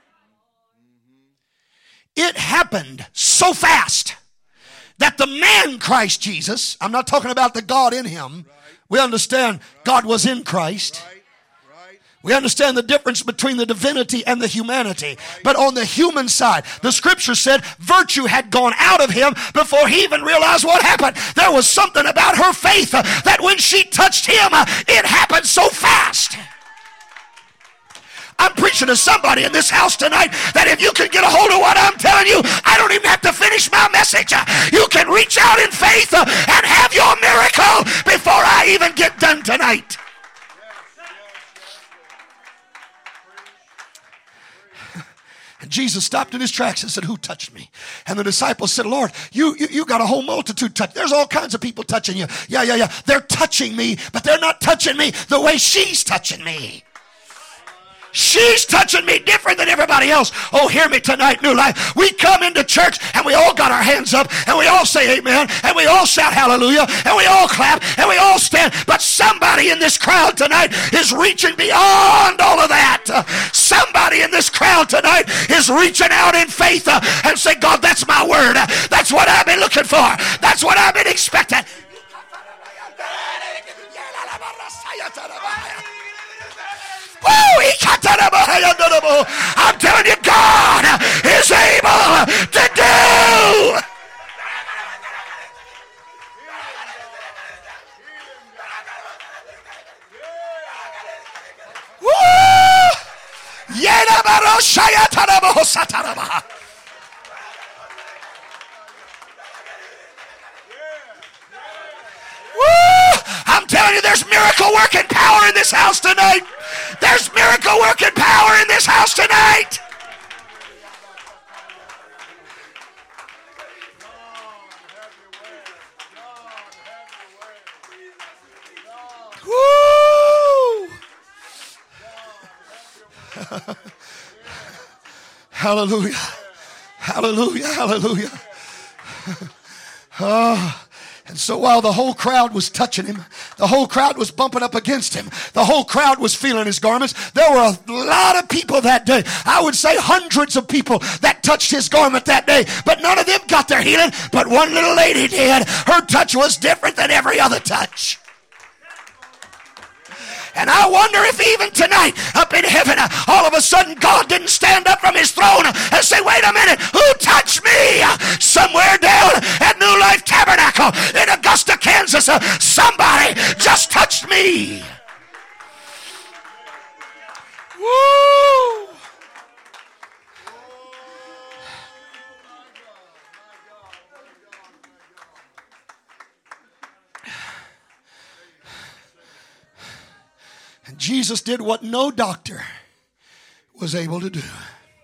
Speaker 1: It happened so fast that the man Christ Jesus, I'm not talking about the God in him. We understand God was in Christ. We understand the difference between the divinity and the humanity. But on the human side, the scripture said virtue had gone out of him before he even realized what happened. There was something about her faith that when she touched him, it happened so fast. I'm preaching to somebody in this house tonight that if you can get a hold of what I'm telling you, I don't even have to finish my message. You can reach out in faith and have your miracle before I even get done tonight. And Jesus stopped in his tracks and said, who touched me? And the disciples said, Lord, you got a whole multitude touch. There's all kinds of people touching you. Yeah. They're touching me, but they're not touching me the way she's touching me. She's touching me different than everybody else. Oh, hear me tonight, New Life. We come into church and we all got our hands up and we all say amen and we all shout hallelujah and we all clap and we all stand. But somebody in this crowd tonight is reaching beyond all of that. Somebody in this crowd tonight is reaching out in faith and say, God, that's my word. That's what I've been looking for. That's what I've been expecting. I'm telling you, God is able to do. Woo! Yeah! I'm telling you, there's miracle working power in this house tonight. There's miracle working power in this house tonight. Woo! Hallelujah. Hallelujah. Hallelujah. And so while the whole crowd was touching him, the whole crowd was bumping up against him, the whole crowd was feeling his garments, there were a lot of people that day. I would say hundreds of people that touched his garment that day, but none of them got their healing, but one little lady did. Her touch was different than every other touch. And I wonder if even tonight up in heaven, all of a sudden God didn't stand up from his throne and say, wait a minute, who touched me? Somewhere down at New Life Tabernacle in Augusta, Kansas, somebody just touched me. Woo! And Jesus did what no doctor was able to do.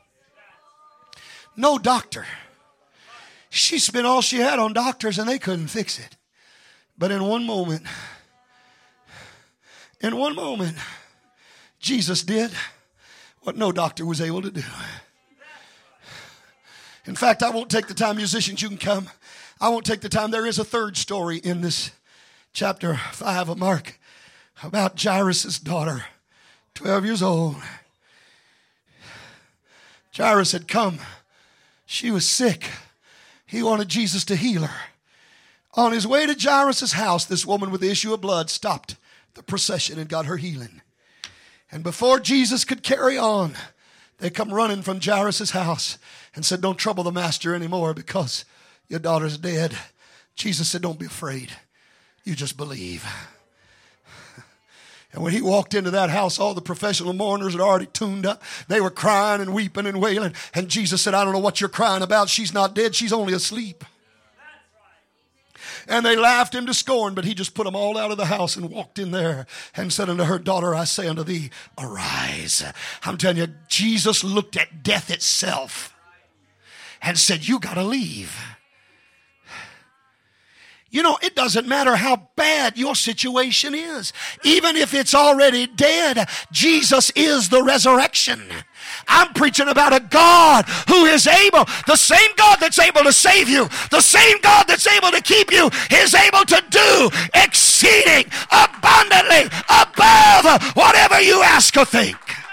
Speaker 1: No doctor. She spent all she had on doctors and they couldn't fix it. But in one moment, Jesus did what no doctor was able to do. In fact, I won't take the time, musicians, you can come. I won't take the time. There is a third story in this chapter 5 of Mark about Jairus' daughter, 12 years old. Jairus had come. She was sick. He wanted Jesus to heal her. On his way to Jairus' house, this woman with the issue of blood stopped the procession and got her healing. And before Jesus could carry on, they come running from Jairus' house and said, don't trouble the master anymore because your daughter's dead. Jesus said, don't be afraid. You just believe. And when he walked into that house, all the professional mourners had already tuned up. They were crying and weeping and wailing. And Jesus said, I don't know what you're crying about. She's not dead. She's only asleep. And they laughed him to scorn, but he just put them all out of the house and walked in there and said unto her, daughter, I say unto thee, arise. I'm telling you, Jesus looked at death itself and said, you got to leave. You know, it doesn't matter how bad your situation is. Even if it's already dead, Jesus is the resurrection. I'm preaching about a God who is able, the same God that's able to save you, the same God that's able to keep you, is able to do exceeding abundantly above whatever you ask or think.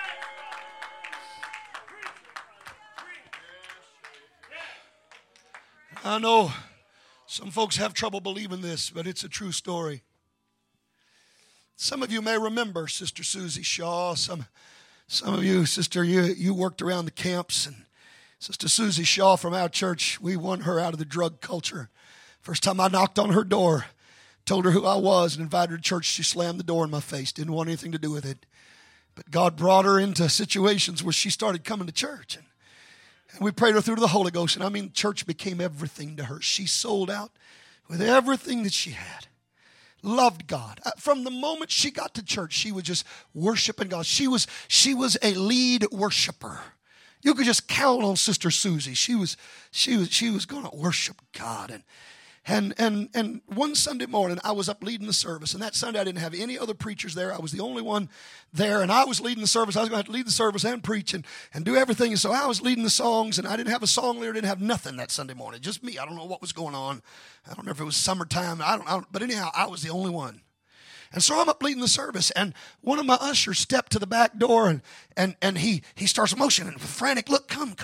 Speaker 1: I know some folks have trouble believing this, but it's a true story. Some of you may remember Sister Susie Shaw. Some of you, sister, you worked around the camps. And Sister Susie Shaw from our church, we won her out of the drug culture. First time I knocked on her door, told her who I was and invited her to church, she slammed the door in my face, didn't want anything to do with it. But God brought her into situations where she started coming to church. And we prayed her through to the Holy Ghost. And I mean, church became everything to her. She sold out with everything that she had. Loved God. From the moment she got to church, she was just worshiping God. She was a lead worshiper. You could just count on Sister Susie. She was going to worship God. And one Sunday morning, I was up leading the service. And that Sunday, I didn't have any other preachers there. I was the only one there. And I was leading the service. I was going to have to lead the service and preach and do everything. And so I was leading the songs. And I didn't have a song leader. Didn't have nothing that Sunday morning. Just me. I don't know what was going on. I don't know if it was summertime. I don't. But anyhow, I was the only one. And so I'm up leading the service. And one of my ushers stepped to the back door. And he starts motioning. Frantic, look, come.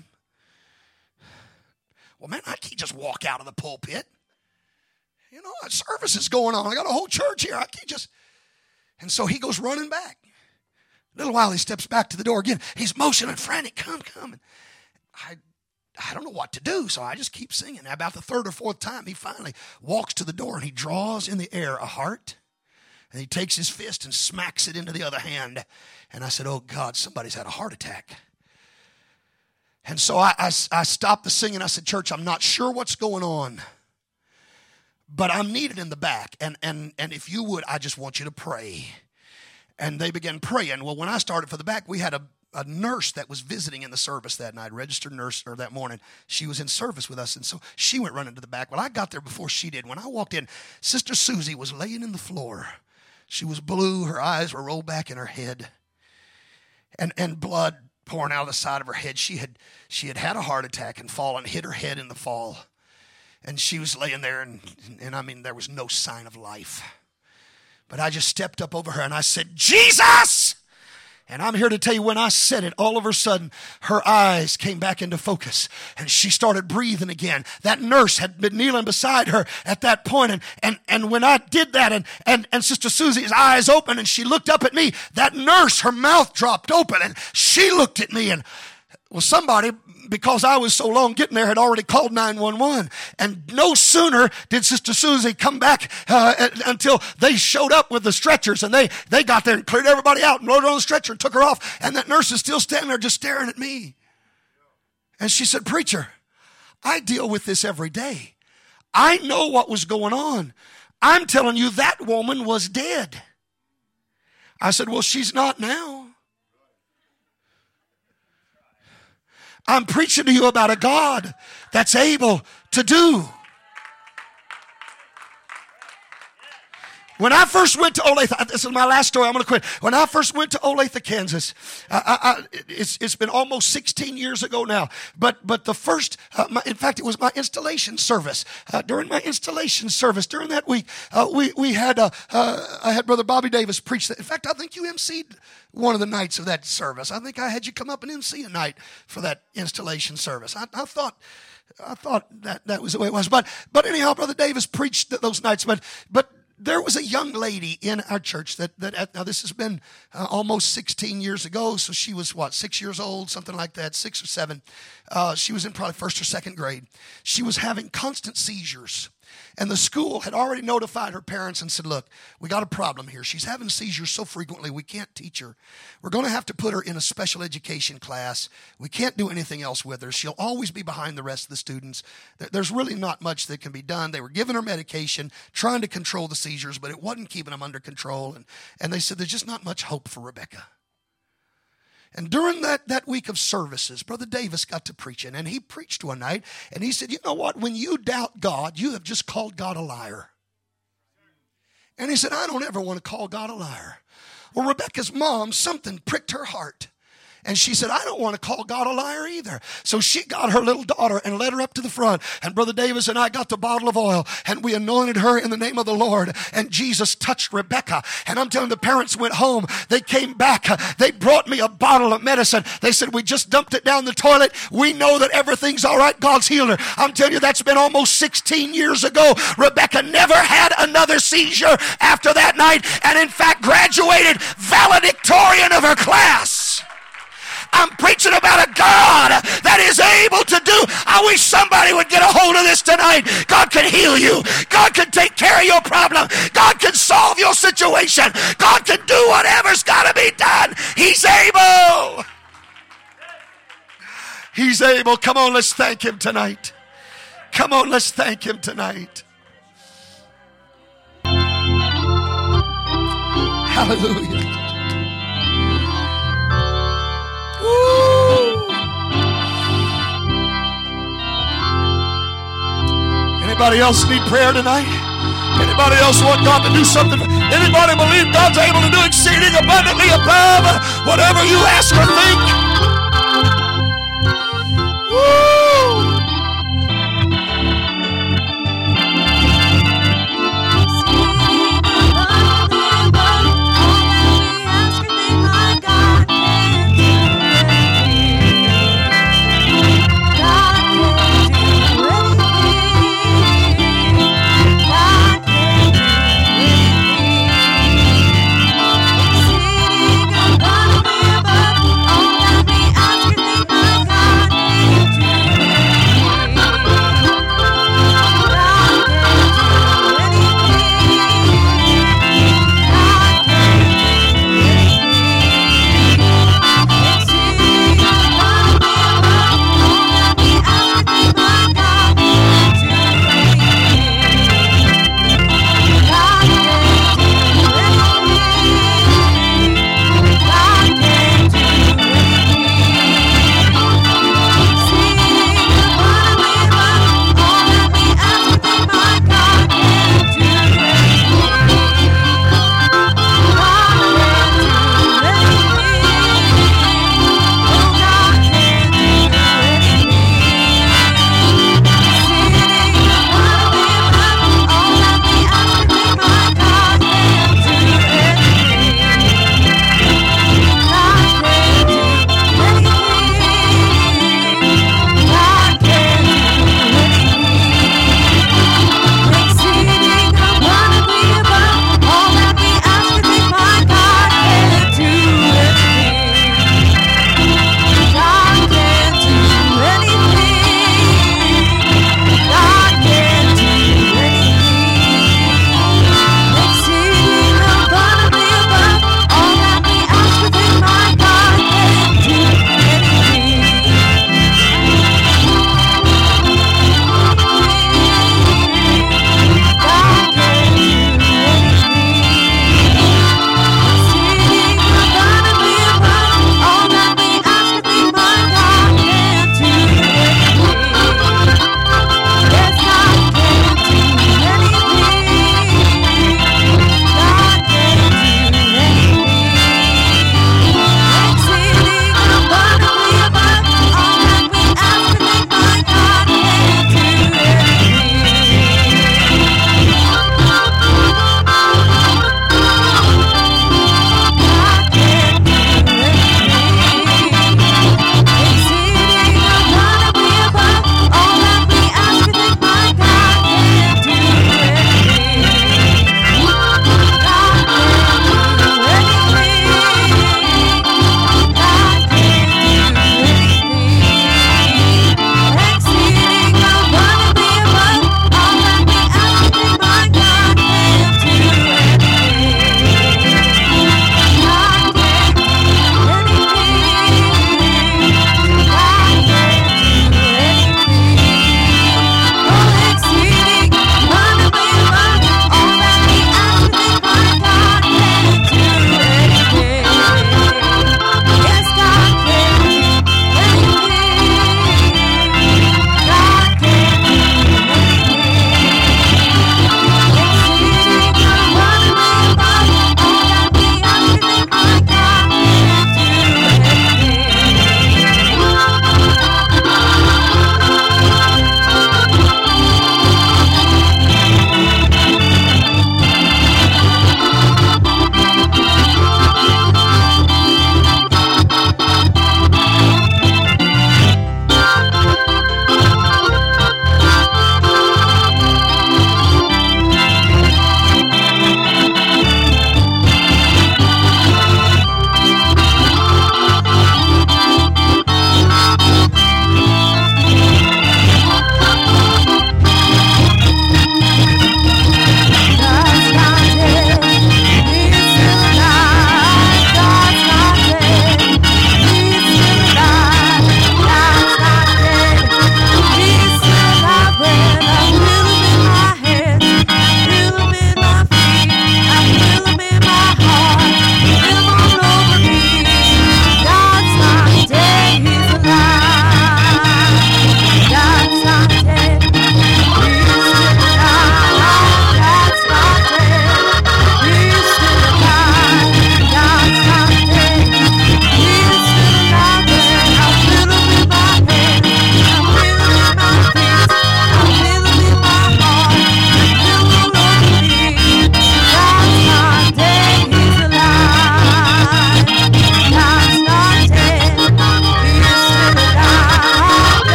Speaker 1: Well, man, I can't just walk out of the pulpit. You know, a service is going on. I got a whole church here. I can't just. And so he goes running back. A little while, he steps back to the door again. He's motioning, frantic, come. And I don't know what to do, so I just keep singing. About the third or fourth time, he finally walks to the door and he draws in the air a heart And he takes his fist and smacks it into the other hand. And I said, oh, God, somebody's had a heart attack. And so I stopped the singing. I said, church, I'm not sure what's going on, but I'm needed in the back. And if you would, I just want you to pray. And they began praying. Well, when I started for the back, we had a nurse that was visiting in the service that night, registered nurse, or that morning. She was in service with us, and so she went running to the back. Well, I got there before she did. When I walked in, Sister Susie was laying in the floor. She was blue. Her eyes were rolled back in her head, and blood pouring out of the side of her head. She had had a heart attack and fallen, hit her head in the fall. And she was laying there, and I mean, there was no sign of life. But I just stepped up over her, and I said, Jesus! And I'm here to tell you, when I said it, all of a sudden, her eyes came back into focus, and she started breathing again. That nurse had been kneeling beside her at that point, and when I did that, and Sister Susie's eyes opened, and she looked up at me, that nurse, her mouth dropped open, and she looked at me, and well, somebody, because I was so long getting there, had already called 911. And no sooner did Sister Susie come back until they showed up with the stretchers. And they got there and cleared everybody out and loaded her on the stretcher and took her off. And that nurse is still standing there just staring at me. And she said, preacher, I deal with this every day. I know what was going on. I'm telling you, that woman was dead. I said, well, she's not now. I'm preaching to you about a God that's able to do. When I first went to Olathe, this is my last story, I'm going to quit. When I first went to Olathe, Kansas, it's been almost 16 years ago now. But the first, in fact, it was my installation service. During my installation service, during that week, we had, I had Brother Bobby Davis preach that. In fact, I think you emceed one of the nights of that service. I think I had you come up and MC a night for that installation service. I thought that was the way it was. But anyhow, Brother Davis preached those nights. But there was a young lady in our church that now this has been almost 16 years ago. So she was 6 years old, something like that, 6 or 7. She was in probably first or second grade. She was having constant seizures. And the school had already notified her parents and said, look, we got a problem here. She's having seizures so frequently, we can't teach her. We're going to have to put her in a special education class. We can't do anything else with her. She'll always be behind the rest of the students. There's really not much that can be done. They were giving her medication, trying to control the seizures, but it wasn't keeping them under control. And they said, there's just not much hope for Rebecca. And during that week of services, Brother Davis got to preaching, and he preached one night, and he said, you know what? When you doubt God, you have just called God a liar. And he said, I don't ever want to call God a liar. Well, Rebecca's mom, something pricked her heart. And she said, I don't want to call God a liar either. So she got her little daughter and led her up to the front. And Brother Davis and I got the bottle of oil, and we anointed her in the name of the Lord. And Jesus touched Rebecca. And I'm telling you, the parents went home. They came back. They brought me a bottle of medicine. They said, we just dumped it down the toilet. We know that everything's all right. God's healed her. I'm telling you, that's been almost 16 years ago. Rebecca never had another seizure after that night. And in fact, graduated valedictorian of her class. I'm preaching about a God that is able to do. I wish somebody would get a hold of this tonight. God can heal you. God can take care of your problem. God can solve your situation. God can do whatever's got to be done. He's able. He's able. Come on, let's thank him tonight. Come on, let's thank him tonight. Hallelujah. Anybody else need prayer tonight? Anybody else want God to do something? Anybody believe God's able to do exceeding abundantly above whatever you ask or think?